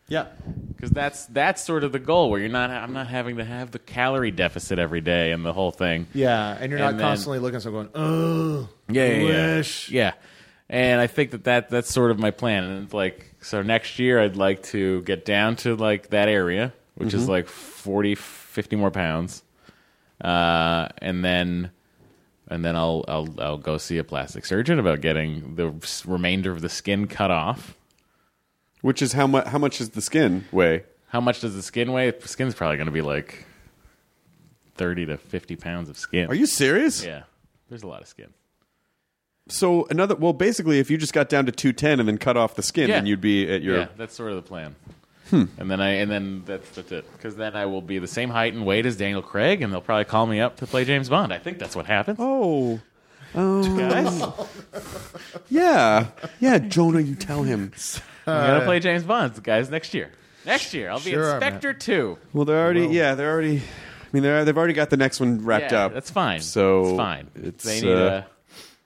Yeah. Because that's that's sort of the goal, where you're not. I'm not having to have the calorie deficit every day and the whole thing. Yeah, and you're not And then- constantly looking at someone going, oh, Yeah, yeah, yeah. wish. Yeah. And I think that, that that's sort of my plan. And it's like, so next year I'd like to get down to like that area, which is like forty, fifty more pounds. Uh, and then and then I'll, I'll I'll go see a plastic surgeon about getting the s- remainder of the skin cut off. Which is how much? How much does the skin weigh? How much does the skin weigh? The skin's probably going to be like thirty to fifty pounds of skin. Are you serious? Yeah. There's a lot of skin. So another. Well, basically, if you just got down to two ten and then cut off the skin, Yeah. then you'd be at your. Yeah, that's sort of the plan. Hmm. And then I and then that's, that's it. Because then I will be the same height and weight as Daniel Craig, and they'll probably call me up to play James Bond. I think that's what happens. Oh. Oh. Guys, Yeah. Yeah, Jonah, you tell him. I'm gonna play James Bond, guys, next year. Next year, I'll be Sure, Inspector Two. Well, they're already. Yeah, they're already. I mean, they're they've already got the next one wrapped Yeah, up. that's fine. So it's fine. It's, they need uh, a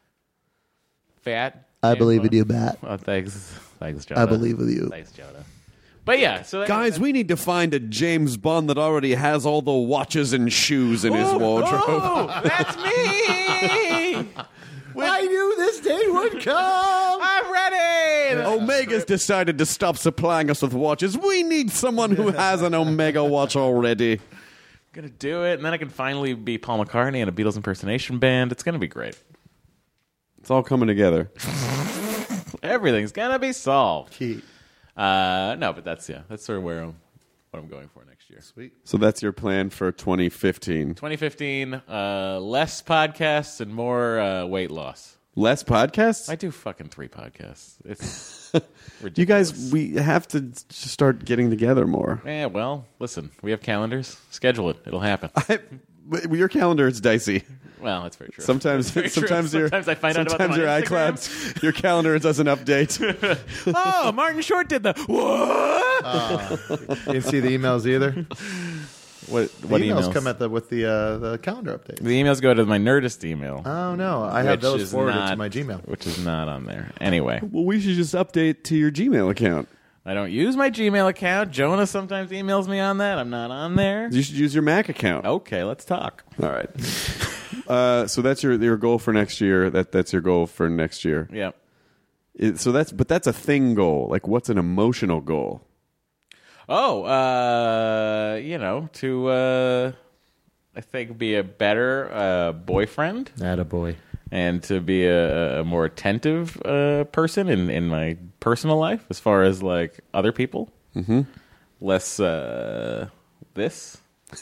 fat. I James believe in Bond. you, Matt. Oh, thanks, thanks, Jonah. I believe with you. Thanks, Jonah. But yeah, so that, Guys, that, we need to find a James Bond that already has all the watches and shoes in his wardrobe. Oh, that's me. I knew this day would come. I'm ready. Omega's decided to stop supplying us with watches. We need someone who has an Omega watch already. Gonna do it, and then I can finally be Paul McCartney in a Beatles impersonation band. It's gonna be great. It's all coming together. Everything's gonna be solved. Key. Uh, no, but that's yeah, that's sort of where I'm, what I'm going for next year. Sweet. So that's your plan for twenty fifteen. twenty fifteen, uh, less podcasts and more uh, weight loss. Less podcasts? I do fucking three podcasts. It's ridiculous. You guys, we have to just start getting together more. Yeah, well, listen, we have calendars. Schedule it. It'll happen. I, your calendar is dicey. Well, that's very true. Sometimes, That's very sometimes true. your Sometimes I find out about them sometimes your on iCloud, your calendar doesn't update. Oh, Martin Short did the what? Uh, you didn't see the emails either. What? The What emails, emails? come at the with the uh, the calendar update. The emails go to my Nerdist email. Oh no, I have which those is forwarded not- to my Gmail. which is not on there. Anyway, Well, we should just update to your Gmail account. I don't use my Gmail account. Jonah sometimes emails me on that. I'm not on there. You should use your Mac account. Okay, let's talk. All right. Uh, so that's your your goal for next year. That that's your goal for next year. Yeah. It- so that's but that's a thing goal. Like, what's an emotional goal? Oh, uh, you know, to uh, I think be a better uh, boyfriend Attaboy. and to be a, a more attentive uh, person in, in my personal life as far as like other people. Mm-hmm. Less uh, this.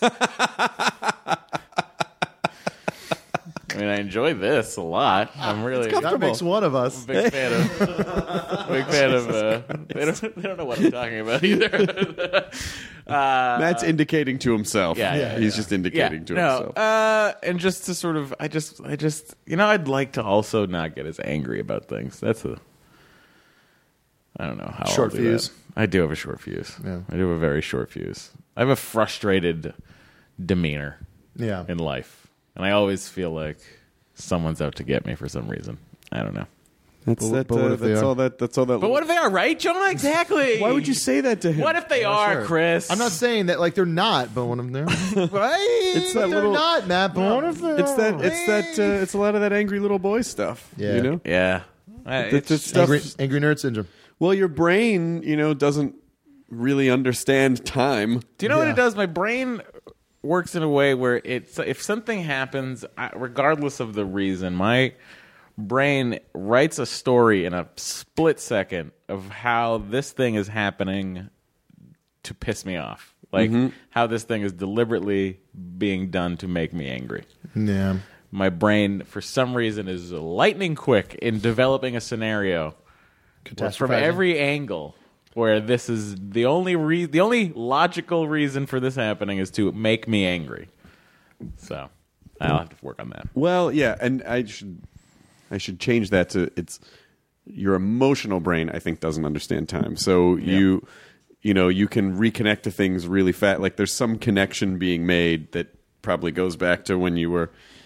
I mean, I enjoy this a lot. I'm really That makes one of us. big fan of big fan of uh, they don't they don't know what I'm talking about either. uh, That's indicating to himself. yeah, yeah, He's just indicating to no, himself. uh, and just to sort of, I just, I just, you know, I'd like to also not get as angry about things. That's a, I don't know how Short I'll do fuse. that. I do have a short fuse. Yeah. I do have a very short fuse. I have a frustrated demeanor Yeah. in life, and I always feel like someone's out to get me for some reason. I don't know. That's But- that. but what uh, if they that's are? all that. That's all that. But what if they are right, Jonah? Exactly. Why would you say that to him? What if they are, Sure. Chris? I'm not saying that like they're not, but one of them right. It's But that they're little- not, Matt. But what if they're It's that. It's that. Uh, it's a lot of that angry little boy stuff. Yeah. You know. Yeah. I- That- it's- that stuff. angry, angry nerd syndrome. Well, your brain, you know, doesn't really understand time. Do you know what Yeah. it does? My brain works in a way where it's if something happens, I- regardless of the reason, my brain writes a story in a split second of how this thing is happening to piss me off. Like how this thing is deliberately being done to make me angry. Yeah. My brain, for some reason, is lightning quick in developing a scenario where from Catastrophizing. every angle where this is the only re- the only logical reason for this happening is to make me angry. So I'll have to work on that. Well, yeah, and I should. I should change that to it's your emotional brain. I think doesn't understand time. So you, you know, you can reconnect to things really fast. Like there's some connection being made that probably goes back to when you were,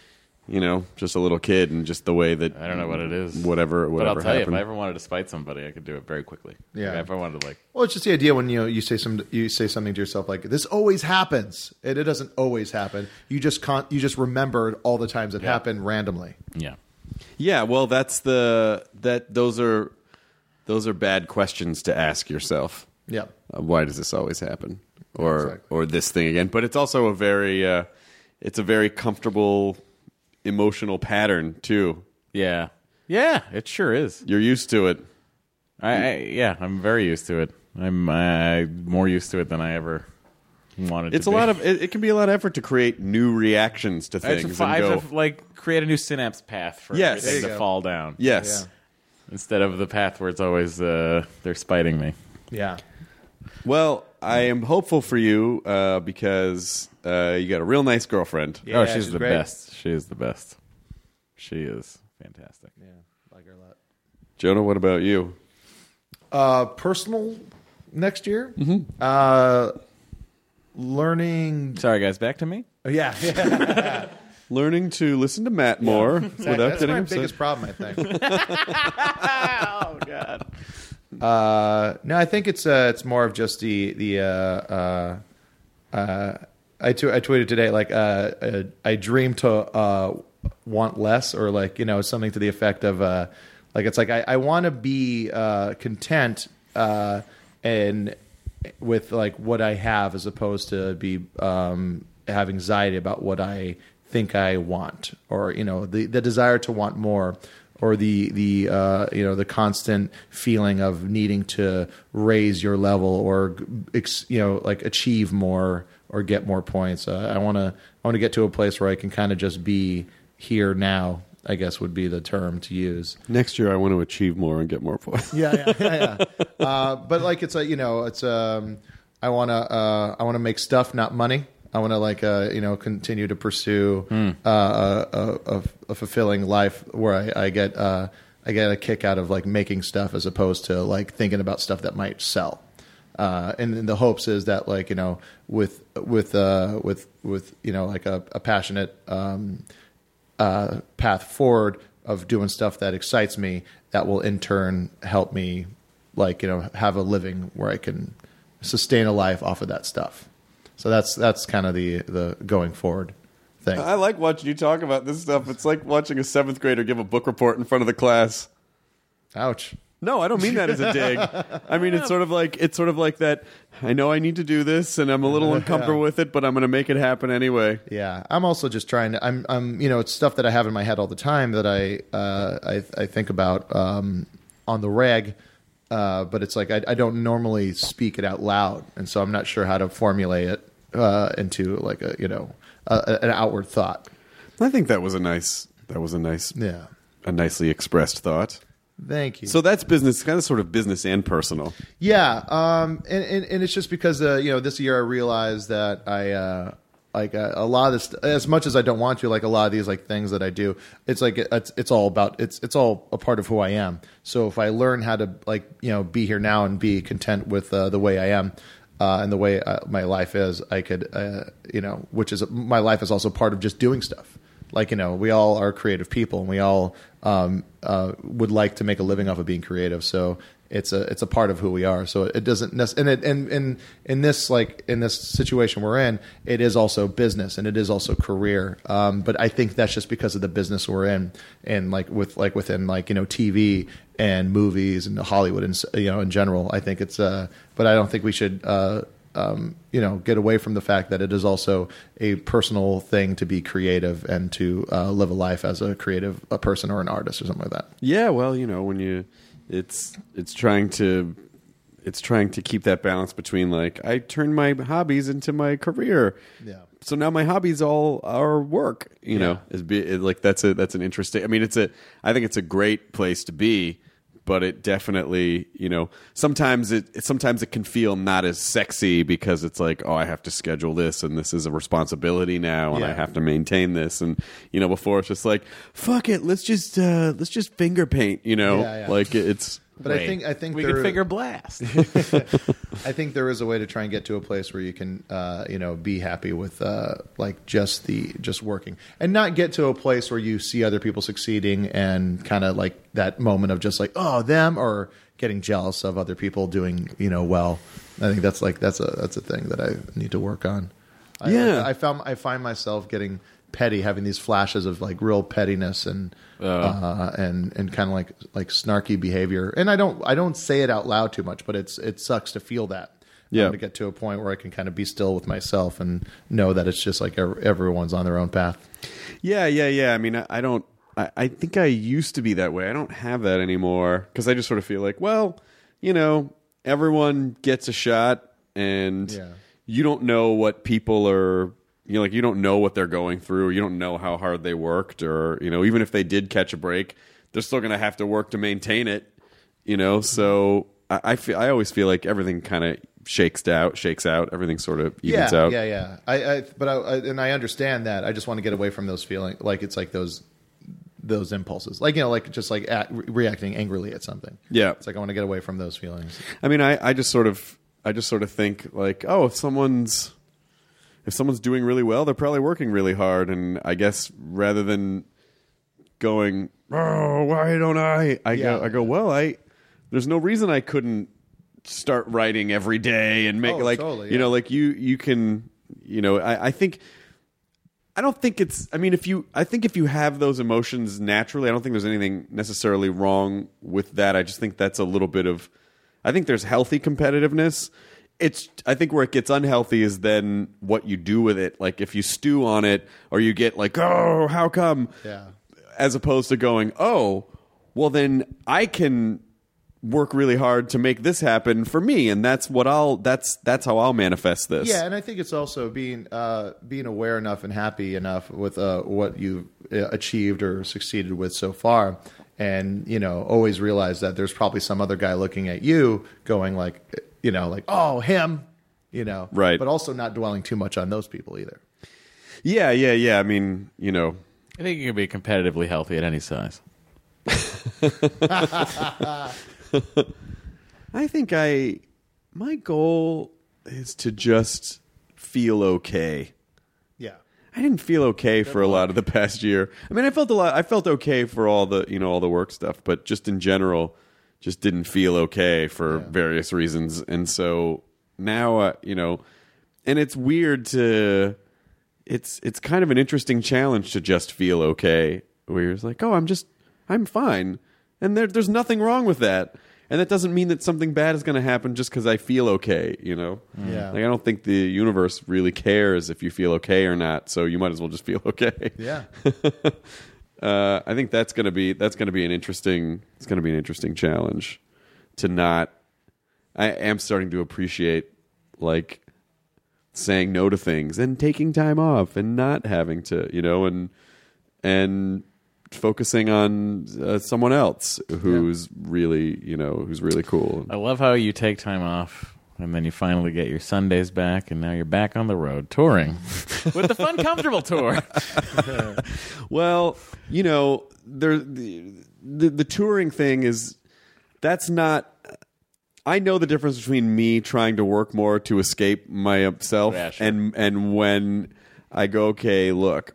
you know, just a little kid, and just the way that I don't know what it is. Whatever, But whatever I'll tell happened. you, if I ever wanted to spite somebody, I could do it very quickly. Yeah. Like, if I wanted to, like, Well, it's just the idea when you know you say some you say something to yourself like this always happens. It, it doesn't always happen. You just can't. You just remember all the times it Yeah. happened randomly. yeah. Yeah, well, that's the that those are those are bad questions to ask yourself. Yeah. Uh, why does this always happen, or Exactly. or this thing again? But it's also a very uh, it's a very comfortable emotional pattern too. Yeah. Yeah, it sure is. You're used to it. I, I yeah, I'm very used to it. I'm uh, more used to it than I ever wanted It's to a be. lot of it, it can be a lot of effort to create new reactions to I have things to, and I go. have to, like, create a new synapse path for Yes. everything There you to go. fall down. Yes. Instead of the path where it's always, uh, they're spiting me. Yeah. Well, I am hopeful for you uh, because uh, you got a real nice girlfriend. Yeah, oh, she's, she's the great. best. She is the best. She is fantastic. Yeah. Like her a lot. Jonah, what about you? Uh, personal next year. Mm-hmm. Uh, learning. Sorry, guys, back to me? Yeah. yeah. Learning to listen to Matt more without That's getting my upset. biggest problem, I think. Oh, God. Uh, no, I think it's uh, it's more of just the the uh, uh, uh, I, t- I tweeted today like uh, uh, I dream to uh, want less, or like you know something to the effect of uh, like it's like I, I want to be uh, content uh, and with like what I have as opposed to be um, have anxiety about what I think I want, or you know the the desire to want more. Or the the uh, you know the constant feeling of needing to raise your level, or ex, you know like achieve more or get more points. Uh, I want to I want to get to a place where I can kind of just be here now, I guess would be the term to use. Next year, I want to achieve more and get more points. Yeah, yeah, yeah. yeah. uh, but like it's a you know it's um I want to uh, I want to make stuff, not money. I want to like uh, you know continue to pursue Mm. uh, a, a, a fulfilling life where I, I get uh, I get a kick out of like making stuff as opposed to like thinking about stuff that might sell. Uh, and, and the hopes is that like you know with with uh, with with you know like a, a passionate um, uh, path forward of doing stuff that excites me, that will in turn help me like you know have a living where I can sustain a life off of that stuff. So that's that's kind of the the going forward thing. I like watching you talk about this stuff. It's like watching a seventh grader give a book report in front of the class. Ouch. No, I don't mean that as a dig. I mean it's sort of like it's sort of like that. I know I need to do this, and I'm a little uncomfortable with it, but I'm going to make it happen anyway. Yeah, I'm also just trying to. I'm I'm you know it's stuff that I have in my head all the time that I uh, I I think about um, on the reg. Uh, but it's like I, I don't normally speak it out loud, and so I'm not sure how to formulate it uh, into like a you know a, an outward thought. I think that was a nice that was a nice Yeah, a nicely expressed thought. thank you. So that's business, kind of sort of business and personal. Yeah, um, and, and and it's just because uh, you know this year I realized that I uh, like uh, a lot of this, as much as I don't want to, like a lot of these like things that I do, it's like it's it's all about it's it's all a part of who I am. So if I learn how to like you know be here now and be content with uh, the way I am. Uh, and the way uh, my life is, I could, uh, you know, which is my life is also part of just doing stuff. Like, you know, we all are creative people, and we all um, uh, would like to make a living off of being creative. So it's a it's a part of who we are. So it doesn't nec- and it and in in this like in this situation we're in, it is also business and it is also career. Um, but I think that's just because of the business we're in, and like with like within like you know T V and movies and Hollywood and you know in general. I think it's uh, but I don't think we should. Uh, Um, you know, get away from the fact that it is also a personal thing to be creative and to uh, live a life as a creative a person or an artist or something like that. Yeah, well, you know, when you, it's it's trying to, it's trying to keep that balance between like I turn my hobbies into my career. Yeah. So now my hobbies all are work. You know, is be it, like that's a that's an interesting. I mean, it's a. I think it's a great place to be. But it definitely, you know, sometimes it, it sometimes it can feel not as sexy because it's like, oh, I have to schedule this and this is a responsibility now and I Yeah. have to maintain this. And, you know, before it's just like, fuck it, let's just uh, let's just finger paint, you know, Yeah, yeah. like it's But Wait, I think I think we there, could figure blast. I think there is a way to try and get to a place where you can, uh, you know, be happy with uh, like just the just working, and not get to a place where you see other people succeeding and kind of like that moment of just like, oh, them, or getting jealous of other people doing, you know, well. I think that's like that's a that's a thing that I need to work on. I, Yeah. I, I found I find myself getting petty, having these flashes of like real pettiness and Oh. uh, and and kind of like like snarky behavior. And I don't I don't say it out loud too much, but it's it sucks to feel that. Yeah. I want to get to a point where I can kind of be still with myself and know that it's just like ev- everyone's on their own path. Yeah, yeah, yeah. I mean, I, I don't. I, I think I used to be that way. I don't have that anymore because I just sort of feel like, well, you know, everyone gets a shot, and Yeah. you don't know what people are. You know, like you don't know what they're going through. You don't know how hard they worked, or you know, even if they did catch a break, they're still going to have to work to maintain it. You know, so I, I feel. I always feel like everything kind of shakes out, shakes out. Everything sort of evens yeah, out. Yeah, yeah, I, I but I, I and I understand that. I just want to get away from those feelings. Like it's like those those impulses, like you know, like just like at, re- reacting angrily at something. Yeah. It's like I want to get away from those feelings. I mean, I, I just sort of, I just sort of think like, oh, if someone's, if someone's doing really well, they're probably working really hard, and I guess rather than going, oh, why don't I? I Yeah. go, I go, well, I, there's no reason I couldn't start writing every day and make Oh, like, totally, you yeah. know, like you, you can, you know, I, I think. I don't think it's. I mean, if you, I think if you have those emotions naturally, I don't think there's anything necessarily wrong with that. I just think that's a little bit of. I think there's healthy competitiveness. It's. I think where it gets unhealthy is then what you do with it. Like if you stew on it, or you get like, oh, how come? Yeah. As opposed to going, oh, well, then I can work really hard to make this happen for me, and that's what I'll. That's that's how I'll manifest this. Yeah, and I think it's also being uh, being aware enough and happy enough with uh, what you've uh, achieved or succeeded with so far, and you know, always realize that there's probably some other guy looking at you, going like, you know, like, oh, him, you know, Right. But also not dwelling too much on those people either. Yeah, yeah, yeah. I mean, you know. I think you can be competitively healthy at any size. I think I my goal is to just feel okay. Yeah. I didn't feel okay for a lot of the past year. I mean, I felt a lot. I felt okay for all the you know all the work stuff, but just in general, just didn't feel okay for Yeah. various reasons. And so now, uh, you know, and it's weird to. It's it's kind of an interesting challenge to just feel okay. Where you're just like, oh, I'm just I'm fine, and there there's nothing wrong with that. And that doesn't mean that something bad is going to happen just because I feel okay, you know? Yeah. Like, I don't think the universe really cares if you feel okay or not, so you might as well just feel okay. Yeah. uh, I think that's going to be that's going to be an interesting it's going to be an interesting challenge to not. I am starting to appreciate like saying no to things and taking time off and not having to, you know, and and. focusing on uh, someone else who's yeah. really, you know, who's really cool. I love how you take time off and then you finally get your Sundays back and now you're back on the road touring with the Fun Comfortable Tour. Well, you know, there the, the the touring thing is that's not I know the difference between me trying to work more to escape myself yeah, sure. and and when I go, okay, look,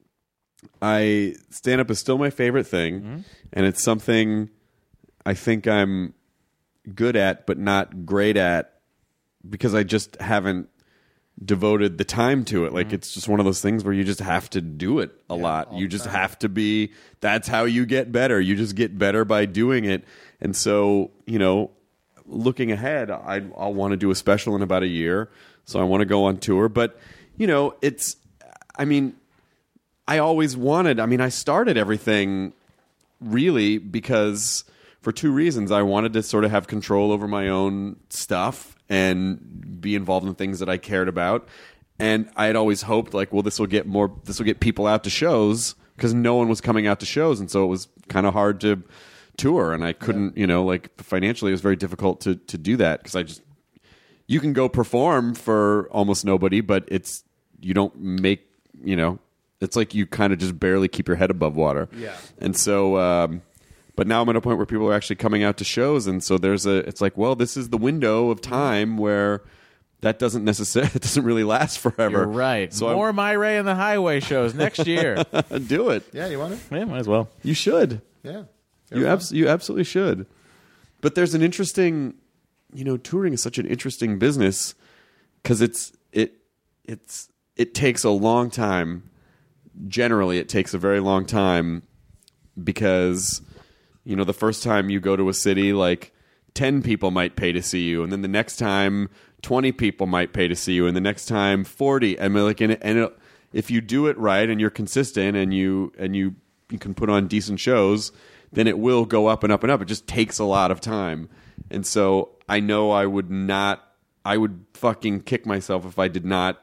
I stand up is still my favorite thing, mm-hmm. and it's something I think I'm good at, but not great at because I just haven't devoted the time to it. Like mm-hmm. it's just one of those things where you just have to do it a yeah, lot. You just time. have to be. That's how you get better. You just get better by doing it. And so, you know, looking ahead, I, I'll want to do a special in about a year. So I want to go on tour, but you know, it's. I mean. I always wanted, I mean, I started everything really because for two reasons. I wanted to sort of have control over my own stuff and be involved in things that I cared about. And I had always hoped like, well, this will get more, this will get people out to shows because no one was coming out to shows. And so it was kind of hard to tour. And I couldn't, yeah. you know, like financially it was very difficult to, to do that because I just, you can go perform for almost nobody, but it's, you don't make, you know, it's like you kind of just barely keep your head above water. Yeah. And so, um, But now I'm at a point where people are actually coming out to shows, and so there's a. It's like, well, this is the window of time where that doesn't necessarily. It doesn't really last forever. You're right. So More My Ray and the Highway shows next year. do it. Yeah, you want it? Yeah, might as well. You should. Yeah. You abs- you absolutely should. But there's an interesting, you know, touring is such an interesting business because it's it it's it takes a long time. Generally, it takes a very long time because, you know, the first time you go to a city, like ten people might pay to see you, and then the next time twenty people might pay to see you, and the next time forty. And like, and, and it, if you do it right and you're consistent and you and you you can put on decent shows, then it will go up and up and up. It just takes a lot of time. And so I know I would not, I would fucking kick myself if I did not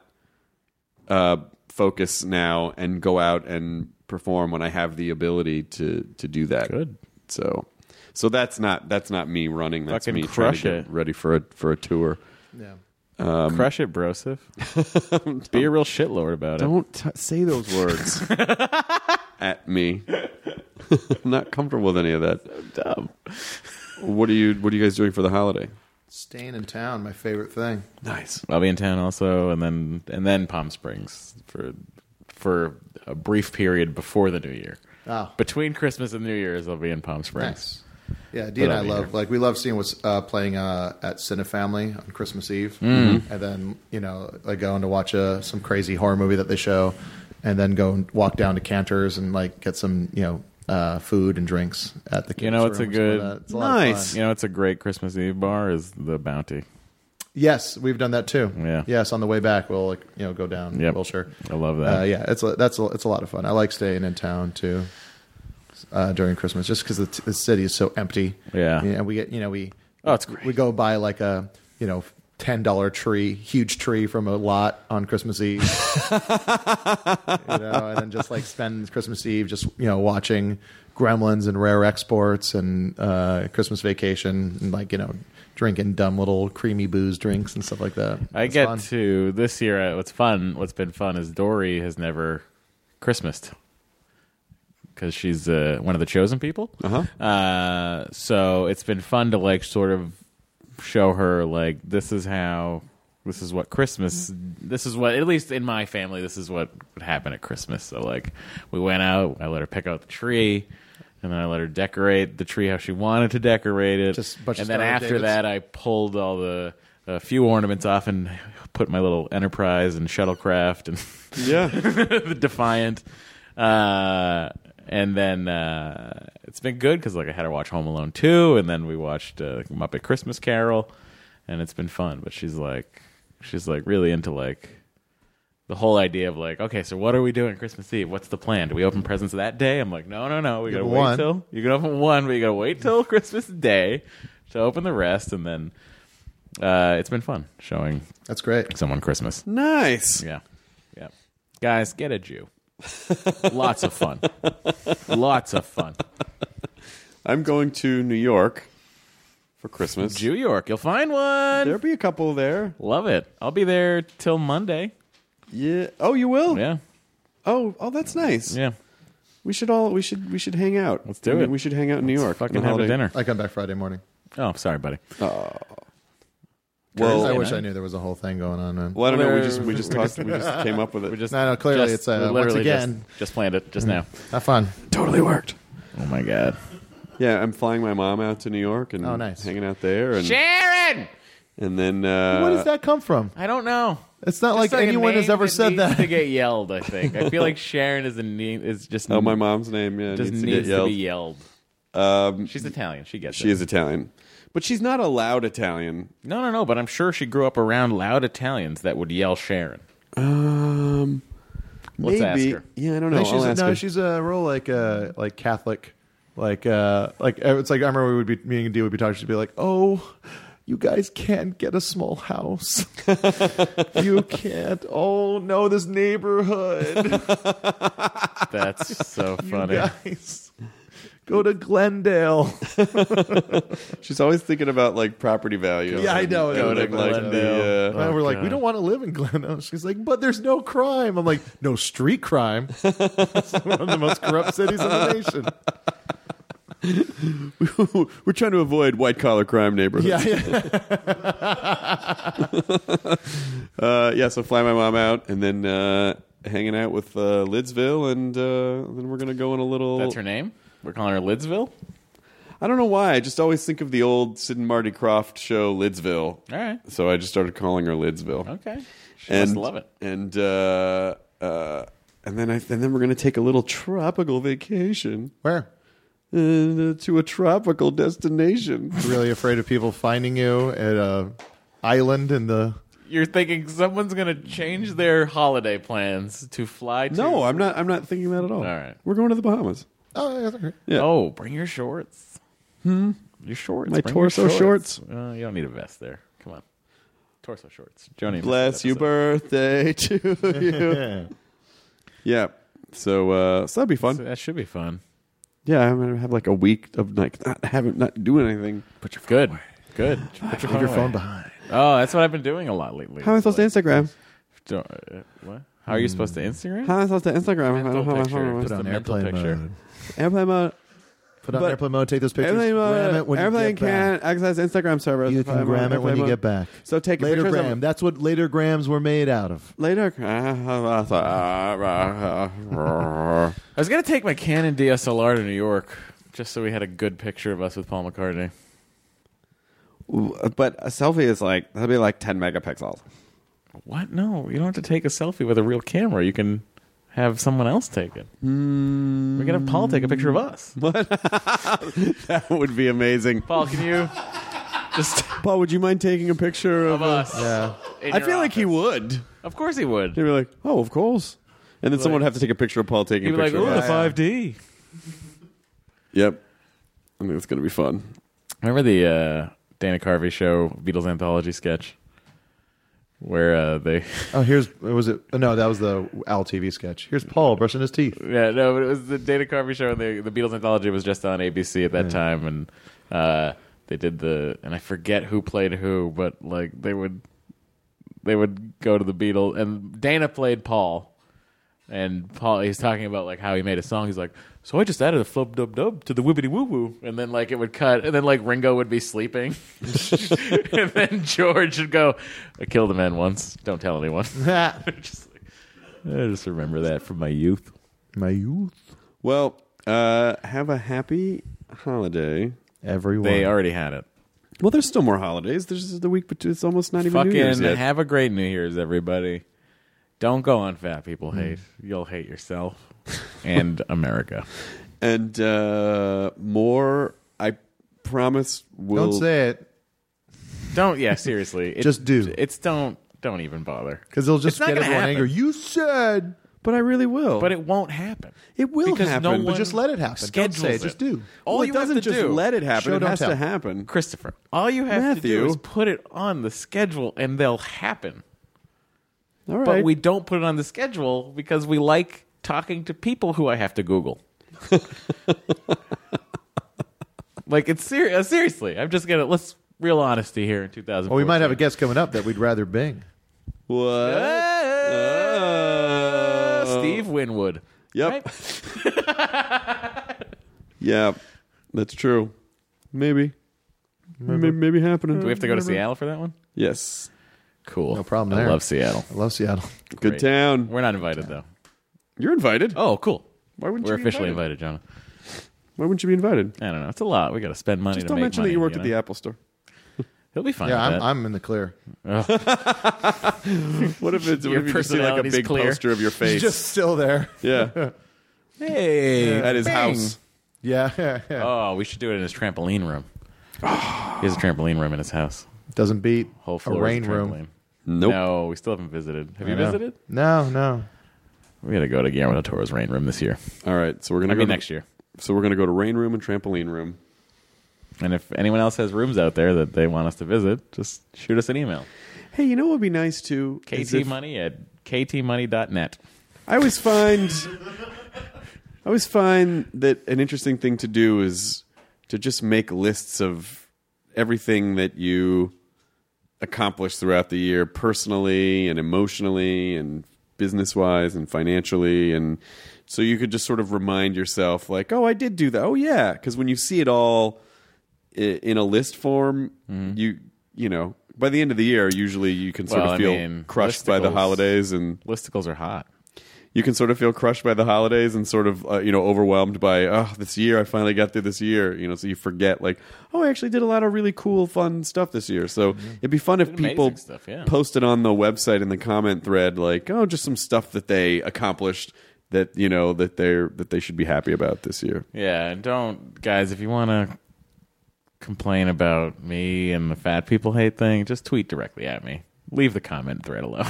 uh, focus now and go out and perform when I have the ability to, to do that. Good. So, so that's not, that's not me running. That's Fucking me trying crush to get it. ready for a, for a tour. Yeah. Um, Crush it, Broseph. Be a real shitlord about it. Don't t- say those words at me. I'm not comfortable with any of that. So dumb. What are you What are you guys doing for the holiday? Staying in town, my favorite thing. Nice. I'll be in town also, and then and then Palm Springs for for a brief period before the New Year. Oh. Between Christmas and New Year's, I'll be in Palm Springs. Nice. Yeah, Dee and But I I'll be love here. like we love seeing what's uh, playing uh, at Cinefamily on Christmas Eve, Mm. and then you know like going to watch a, some crazy horror movie that they show, and then go and walk down to Cantor's and like get some you know uh, food and drinks at the. You know, Cantor's it's a room or something good, like that. It's a lot of nice. fun. You know, it's a great Christmas Eve bar is the Bounty. Yes, we've done that too. Yeah. Yes, on the way back we'll like you know go down Yep. Wilshire. I love that. Uh, yeah, it's a, that's a, it's a lot of fun. I like staying in town too uh, during Christmas, just because the, t- the city is so empty. Yeah. and we get you know we Oh, it's great. we go buy like a you know ten dollar tree, huge tree from a lot on Christmas Eve, you know, and then just like spend Christmas Eve just you know watching Gremlins and Rare Exports and uh, Christmas Vacation and like you know drinking dumb little creamy booze drinks and stuff like that. I It's get fun. to this year. uh, What's fun? What's been fun is Dory has never Christmased because she's uh, one of the chosen people. Uh-huh. Uh, so it's been fun to like sort of show her like this is how this is what Christmas. This is what at least in my family this is what would happen at Christmas. So like we went out. I let her pick out the tree. And then I let her decorate the tree how she wanted to decorate it. Just a bunch of and then Star after Davids. that, I pulled all the a few ornaments off and put my little Enterprise and Shuttlecraft and Yeah. the Defiant. Uh, and then uh, it's been good because like I had her watch Home Alone two, and then we watched uh, Muppet Christmas Carol, and it's been fun. But she's like, she's like really into like. The whole idea of like, okay, so what are we doing Christmas Eve? What's the plan? Do we open presents that day? I'm like, no, no, no. We gotta Give wait one. till you can open one, but you gotta wait till Christmas Day to open the rest, and then uh, it's been fun showing That's great. someone Christmas. Nice. Yeah, yeah. Guys, get a Jew. Lots of fun. Lots of fun. I'm going to New York for Christmas. Jew York, you'll find one. There'll be a couple there. Love it. I'll be there till Monday. Yeah. Oh, you will? Yeah, Oh, oh, that's nice. yeah. We should all we should we should hang out. Let's do I mean, it. We should hang out in New York. Fucking on the have a holiday. dinner. I come back Friday morning. Oh, sorry, buddy. Well, I Thursday wish night. I knew there was a whole thing going on, man. well, I don't know. We There- just we just we talked. We just came up with it. We just No, no, clearly just- it's, uh, we once literally again- just, just planned it just now. Have fun. totally worked. Oh my god. Yeah, I'm flying my mom out to New York and Oh, nice. hanging out there, and Sharon! and then uh, Where does that come from? I don't know. It's not like Just a anyone has name ever that said needs that. to get yelled, I think. I feel like Sharon is a name is just Oh, my mom's name. Yeah, just needs, needs to get yelled. be yelled. Um, She's Italian. She gets she it. is Italian, but she's not a loud Italian. No, no, no, but I'm sure she grew up around loud Italians that would yell Sharon. Um, Let's maybe. ask her. Yeah, I don't I know. think I'll she's, ask no, her. she's a real like uh like Catholic, like uh like it's like I remember we would be me and Dee would be talking. She'd be like, "Oh, you guys can't get a small house. You can't. Oh no, this neighborhood. That's so You funny. guys, go to Glendale." She's always thinking about like property value. Yeah, I know. Go to Like, like Glendale. the. Uh, And we're like, God. we don't want to live in Glendale. She's like, but there's no crime. I'm like, no street crime. It's one of the most corrupt cities in the nation. We're trying to avoid white collar crime neighborhoods. Yeah, yeah. uh, yeah. So fly my mom out, and then uh, hanging out with uh, Lidsville, and uh, then we're gonna go in a little. That's her name. We're calling her Lidsville. I don't know why. I just always think of the old Sid and Marty Krofft show, Lidsville. All right. So I just started calling her Lidsville. Okay. She and, must love it. And uh, uh, and then I and then we're gonna take a little tropical vacation. Where? Uh, to a tropical destination. Really afraid of people finding you at a island in the. You're thinking someone's going to change their holiday plans to fly to... No, I'm not. I'm not thinking that at all. All right. We're going to the Bahamas. Oh, yeah, okay. Yeah. Oh, bring your shorts. Hmm. Your shorts. My Bring your torso shorts. Uh, you don't need a vest there. Come on. Torso shorts. Joni. Bless you, birthday to you. Yeah. So, uh, so that'd be fun. So that should be fun. Yeah, I'm gonna have like a week of like not having not doing anything. Put your good, away. Good. Put your, Leave your away. phone behind. Oh, that's what I've been doing a lot lately. How am I supposed like, to Instagram? Don't, uh, what? How are you supposed to Instagram? How am I supposed to Instagram? Mental How am I- picture. how am I- Just Put on a mental airplane picture. mode. Airplane mode. Put on But airplane mode. Take those pictures. Airplane Gram mode. it when Airplane you get back. can't access Instagram servers. You if can I'm gram on it when airplane you mode. get back. So take Later pictures gram. of That's what later grams were made out of. later. I was going to take my Canon D S L R to New York just so we had a good picture of us with Paul McCartney. But a selfie is like that'll be like ten megapixels. What? No, you don't have to take a selfie with a real camera. You can have someone else take it. Mm. We're going to have Paul take a picture of us. That would be amazing. Paul, can you just... Paul, would you mind taking a picture of, of uh, us? Yeah. in I your feel like he office? would. Of course he would. He'd be like, "Oh, of course." And then Like- someone would have to take a picture of Paul taking He'd a be like, picture. "Oh, of the us. five D." Yep. I think it's gonna be fun. Remember the uh, Dana Carvey show Beatles anthology sketch where uh, they Oh, here's was it? No, that was the Al T V sketch. Here's Paul brushing his teeth. yeah no but it was the Dana Carvey show and the the Beatles anthology was just on A B C at that Yeah. time and uh, they did the and I forget who played who but like they would they would go to the Beatles and Dana played Paul. And Paul, he's talking about like how he made a song. He's like, so I just added a flub dub dub to the wibbity woo woo, and then like it would cut, and then like Ringo would be sleeping, and then George would go, "I killed a man once. Don't tell anyone." just like, I just remember that from my youth. My youth. Well, uh, have a happy holiday. Everyone. They already had it. Well, there's still more holidays. There's the week, but it's almost not even New Year's Fucking yet. have a great New Year's, everybody. Don't go on Fat People Hate. You'll hate yourself and America. And uh, more, I promise. Will Don't say it Don't. Yeah, seriously. It- Just do. It's don't. Don't even bother. because they'll just It's not get gonna everyone happen. angry. You said, But I really will. But it won't happen. it will because happen. no but one but just let it happen. Don't schedules say it. it. Just do. All well, you it doesn't have to just do, let it happen. Show, it don't has tell. to happen. Christopher. All you have to Matthew. do is put it on the schedule, and they'll happen. All right. But we don't put it on the schedule because we like talking to people who I have to Google. Like it's serious. Seriously, I'm just gonna let's real honesty here in two thousand. Well, we might have a guest coming up that we'd rather Bing. What? Uh, Steve Winwood. Yep. Right? Yeah, that's true. Maybe. Maybe, maybe happening. Do we have to go to Seattle for that one? Yes. Cool. No problem I there. love Seattle. I love Seattle. Good Great. town. We're not invited though. You're invited. Oh, cool. Why wouldn't We're you be officially invited? invited, Jonah. Why wouldn't you be invited? I don't know. It's a lot. We got to spend money Just to don't make mention money, that you work you at the know? Apple Store. He'll be fine. Yeah, with I'm, that. I'm in the clear. What if it's Your what if you just see like a personality's big clear. poster of your face? He's just still there. yeah, Hey, at his bang. house. Yeah, yeah, yeah. Oh, we should do it in his trampoline room. He has a trampoline room in his house. Doesn't beat Whole a floor rain is a room. trampoline. Nope. No, we still haven't visited. Have you I know. visited? No, no. We got to go to Guillermo del Toro's rain room this year. All right, so we're gonna Maybe go to- next year. So we're gonna go to rain room and trampoline room. And if anyone else has rooms out there that they want us to visit, just shoot us an email. Hey, you know what would be nice too? is if- ktmoney at ktmoney dot net. I always find I always find that an interesting thing to do is to just make lists of everything that you accomplish throughout the year, personally and emotionally and business wise and financially, and So you could just sort of remind yourself, like, oh, I did do that. Oh, yeah. Because when you see it all i- in a list form, Mm-hmm. you you know, by the end of the year, usually you can sort Well, of I feel mean, crushed by the listicles- holidays, and Listicles are hot. you can sort of feel crushed by the holidays and sort of uh, you know overwhelmed by oh this year I finally got through this year, you know, so you forget like oh I actually did a lot of really cool fun stuff this year. So it'd be fun if Did amazing people stuff, yeah. posted on the website in the comment thread like oh just some stuff that they accomplished that you know that they're that they should be happy about this year. Yeah, and don't, guys, if you want to complain about me and the fat people hate thing, just tweet directly at me. Leave the comment thread alone.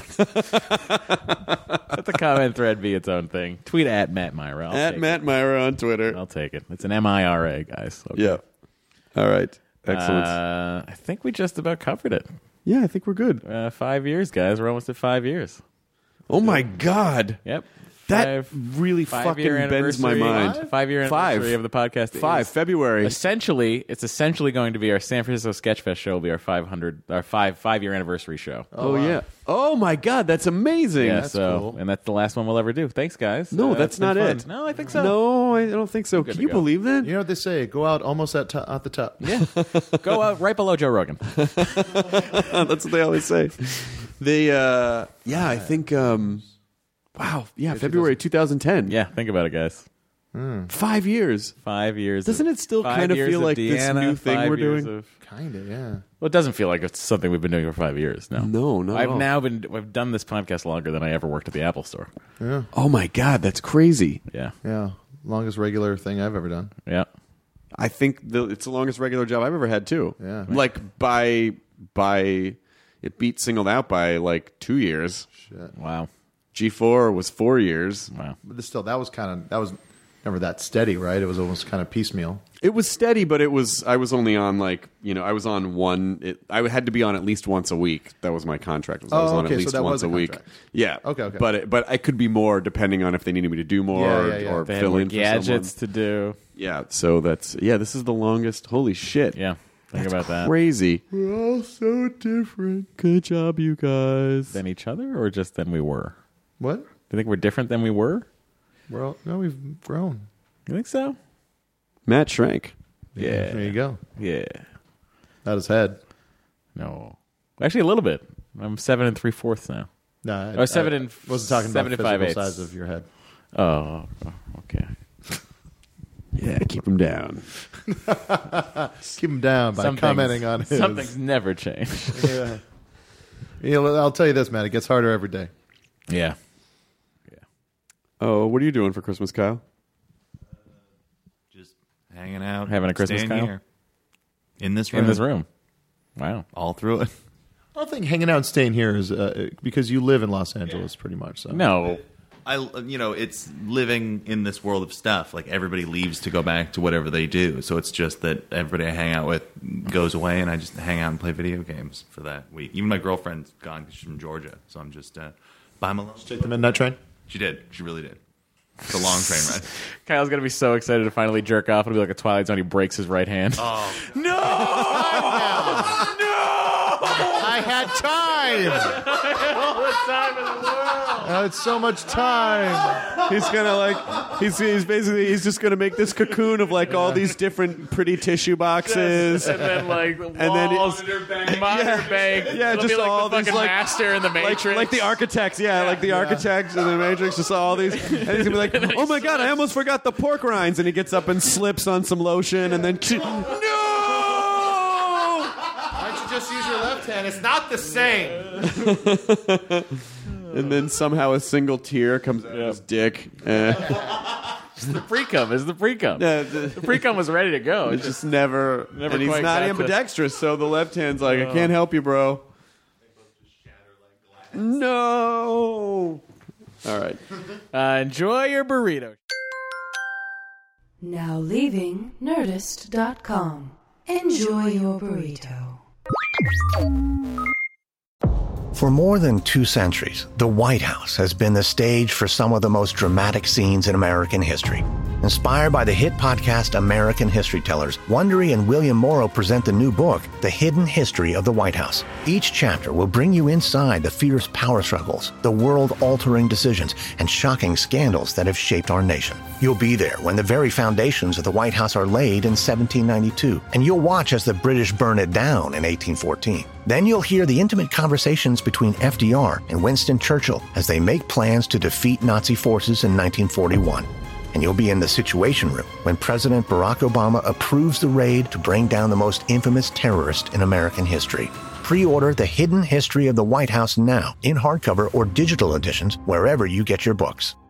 Let the comment thread be its own thing. Tweet at Matt Myra. I'll At take Matt Myra on Twitter. it. I'll take it. It's an M I R A, guys. Okay. Yeah. All right. Excellent. Uh, I think we just about covered it. Yeah, I think we're good. Uh, five years, guys. We're almost at five years. Oh my God. Yep. That Five- really five-year fucking bends my anniversary- mind. Five-year Five. anniversary of the podcast. Five is- February. Essentially, it's essentially going to be our San Francisco Sketchfest show. Will be our five hundred, our five five year anniversary show. Oh, yeah. Oh my God, that's amazing. yeah, that's so cool. and that's the last one we'll ever do. Thanks, guys. No, Uh, that's it's been not fun. it. No, I think so. No, I don't think so. Good Can to you go. believe that? You know what they say? Go out almost at, to- at the top. Yeah, go out right below Joe Rogan. That's what they always say. They, uh, yeah, I think, um, wow, yeah, February twenty ten. Yeah, think about it, guys. Five years. Five years. Doesn't of- it still five kind of years feel like this Deanna, new thing five we're years doing? of- Kind of, yeah. well, it doesn't feel like it's something we've been doing for five years. No, No, not at I've all. now been. I've done this podcast longer than I ever worked at the Apple Store. Oh my God, that's crazy. Yeah, Yeah. Longest regular thing I've ever done. yeah. I think the, it's the longest regular job I've ever had too. Yeah. Like by, by, it beat Singled Out by like two years. Shit. Wow, G four was four years. wow. But still, that was kind of, that was never that steady, right? It was almost kind of piecemeal. It was steady, but it was. I was only on like you know. I was on one. It, I had to be on at least once a week. That was my contract. Was I was Oh, on okay, at so least that once was a a week. contract. Yeah. Okay, okay. But it, but I could be more depending on if they needed me to do more Yeah, or, yeah, yeah. or They had fill more in for gadgets someone. to do. Yeah. So that's yeah. This is the longest. Holy shit. Yeah, think That's about that. crazy. We're all so different. Good job, you guys. Than each other, or just than we were? What? Do you think we're different than we were? We're all, no, we've grown. You think so? Matt shrank. Yeah. There you go. Yeah. Not his head. No. Actually, a little bit. I'm seven and three fourths now. No, I, Oh, seven I and wasn't talking seven about and physical five-eighths. size of your head. Oh, okay. Yeah. Keep him down. Keep him down by Some commenting things- on his. Some things never change. Yeah. You know, I'll tell you this, man. It gets harder every day. yeah. Oh, what are you doing for Christmas, Kyle? Just hanging out, Having a Christmas, staying Kyle? here in this room, In this room. Wow. all through it. I don't think hanging out and staying here is uh, because you live in Los Angeles, pretty much. So No. I, you know, it's living in this world of stuff. Like everybody leaves to go back to whatever they do. So it's just that everybody I hang out with goes away, and I just hang out and play video games for that week. Even my girlfriend's gone because she's from Georgia, so I'm just uh, by myself. take the midnight train. She did. She really did. It's a long train ride. Kyle's going to be so excited to finally jerk off. It'll be like a Twilight Zone. He breaks his right hand. Oh, No! I had time. All the time in the world. I had so much time. He's gonna like he's he's basically he's just gonna make this cocoon of like all these different pretty tissue boxes. And then, like, the And then walls, it- monitor Yeah. bank. Yeah, It'll just be like all the these, fucking like- master in the Like, Matrix. like the architects, yeah, like the architects in the Matrix, just all these. And he's gonna be like, "Oh my god, I almost forgot the pork rinds," and he gets up and slips on some lotion, and then no. Why don't you just use your left hand? It's not the same. And then somehow a single tear comes out of his dick. Uh, the pre-cum is the pre-cum. yeah, the- The pre-cum was ready to go. It just never, Never and he's quite not got to- ambidextrous, so the left hand's like, I can't help you, bro. No. All right. Uh, enjoy your burrito. Now leaving Nerdist dot com. Enjoy your burrito. For more than two centuries, the White House has been the stage for some of the most dramatic scenes in American history. Inspired by the hit podcast American History Tellers, Wondery and William Morrow present the new book, The Hidden History of the White House. Each chapter will bring you inside the fierce power struggles, the world-altering decisions, and shocking scandals that have shaped our nation. You'll be there when the very foundations of the White House are laid in seventeen ninety-two, and you'll watch as the British burn it down in eighteen fourteen. Then you'll hear the intimate conversations between F D R and Winston Churchill as they make plans to defeat Nazi forces in nineteen forty-one. And you'll be in the Situation Room when President Barack Obama approves the raid to bring down the most infamous terrorist in American history. Pre-order The Hidden History of the White House now in hardcover or digital editions wherever you get your books.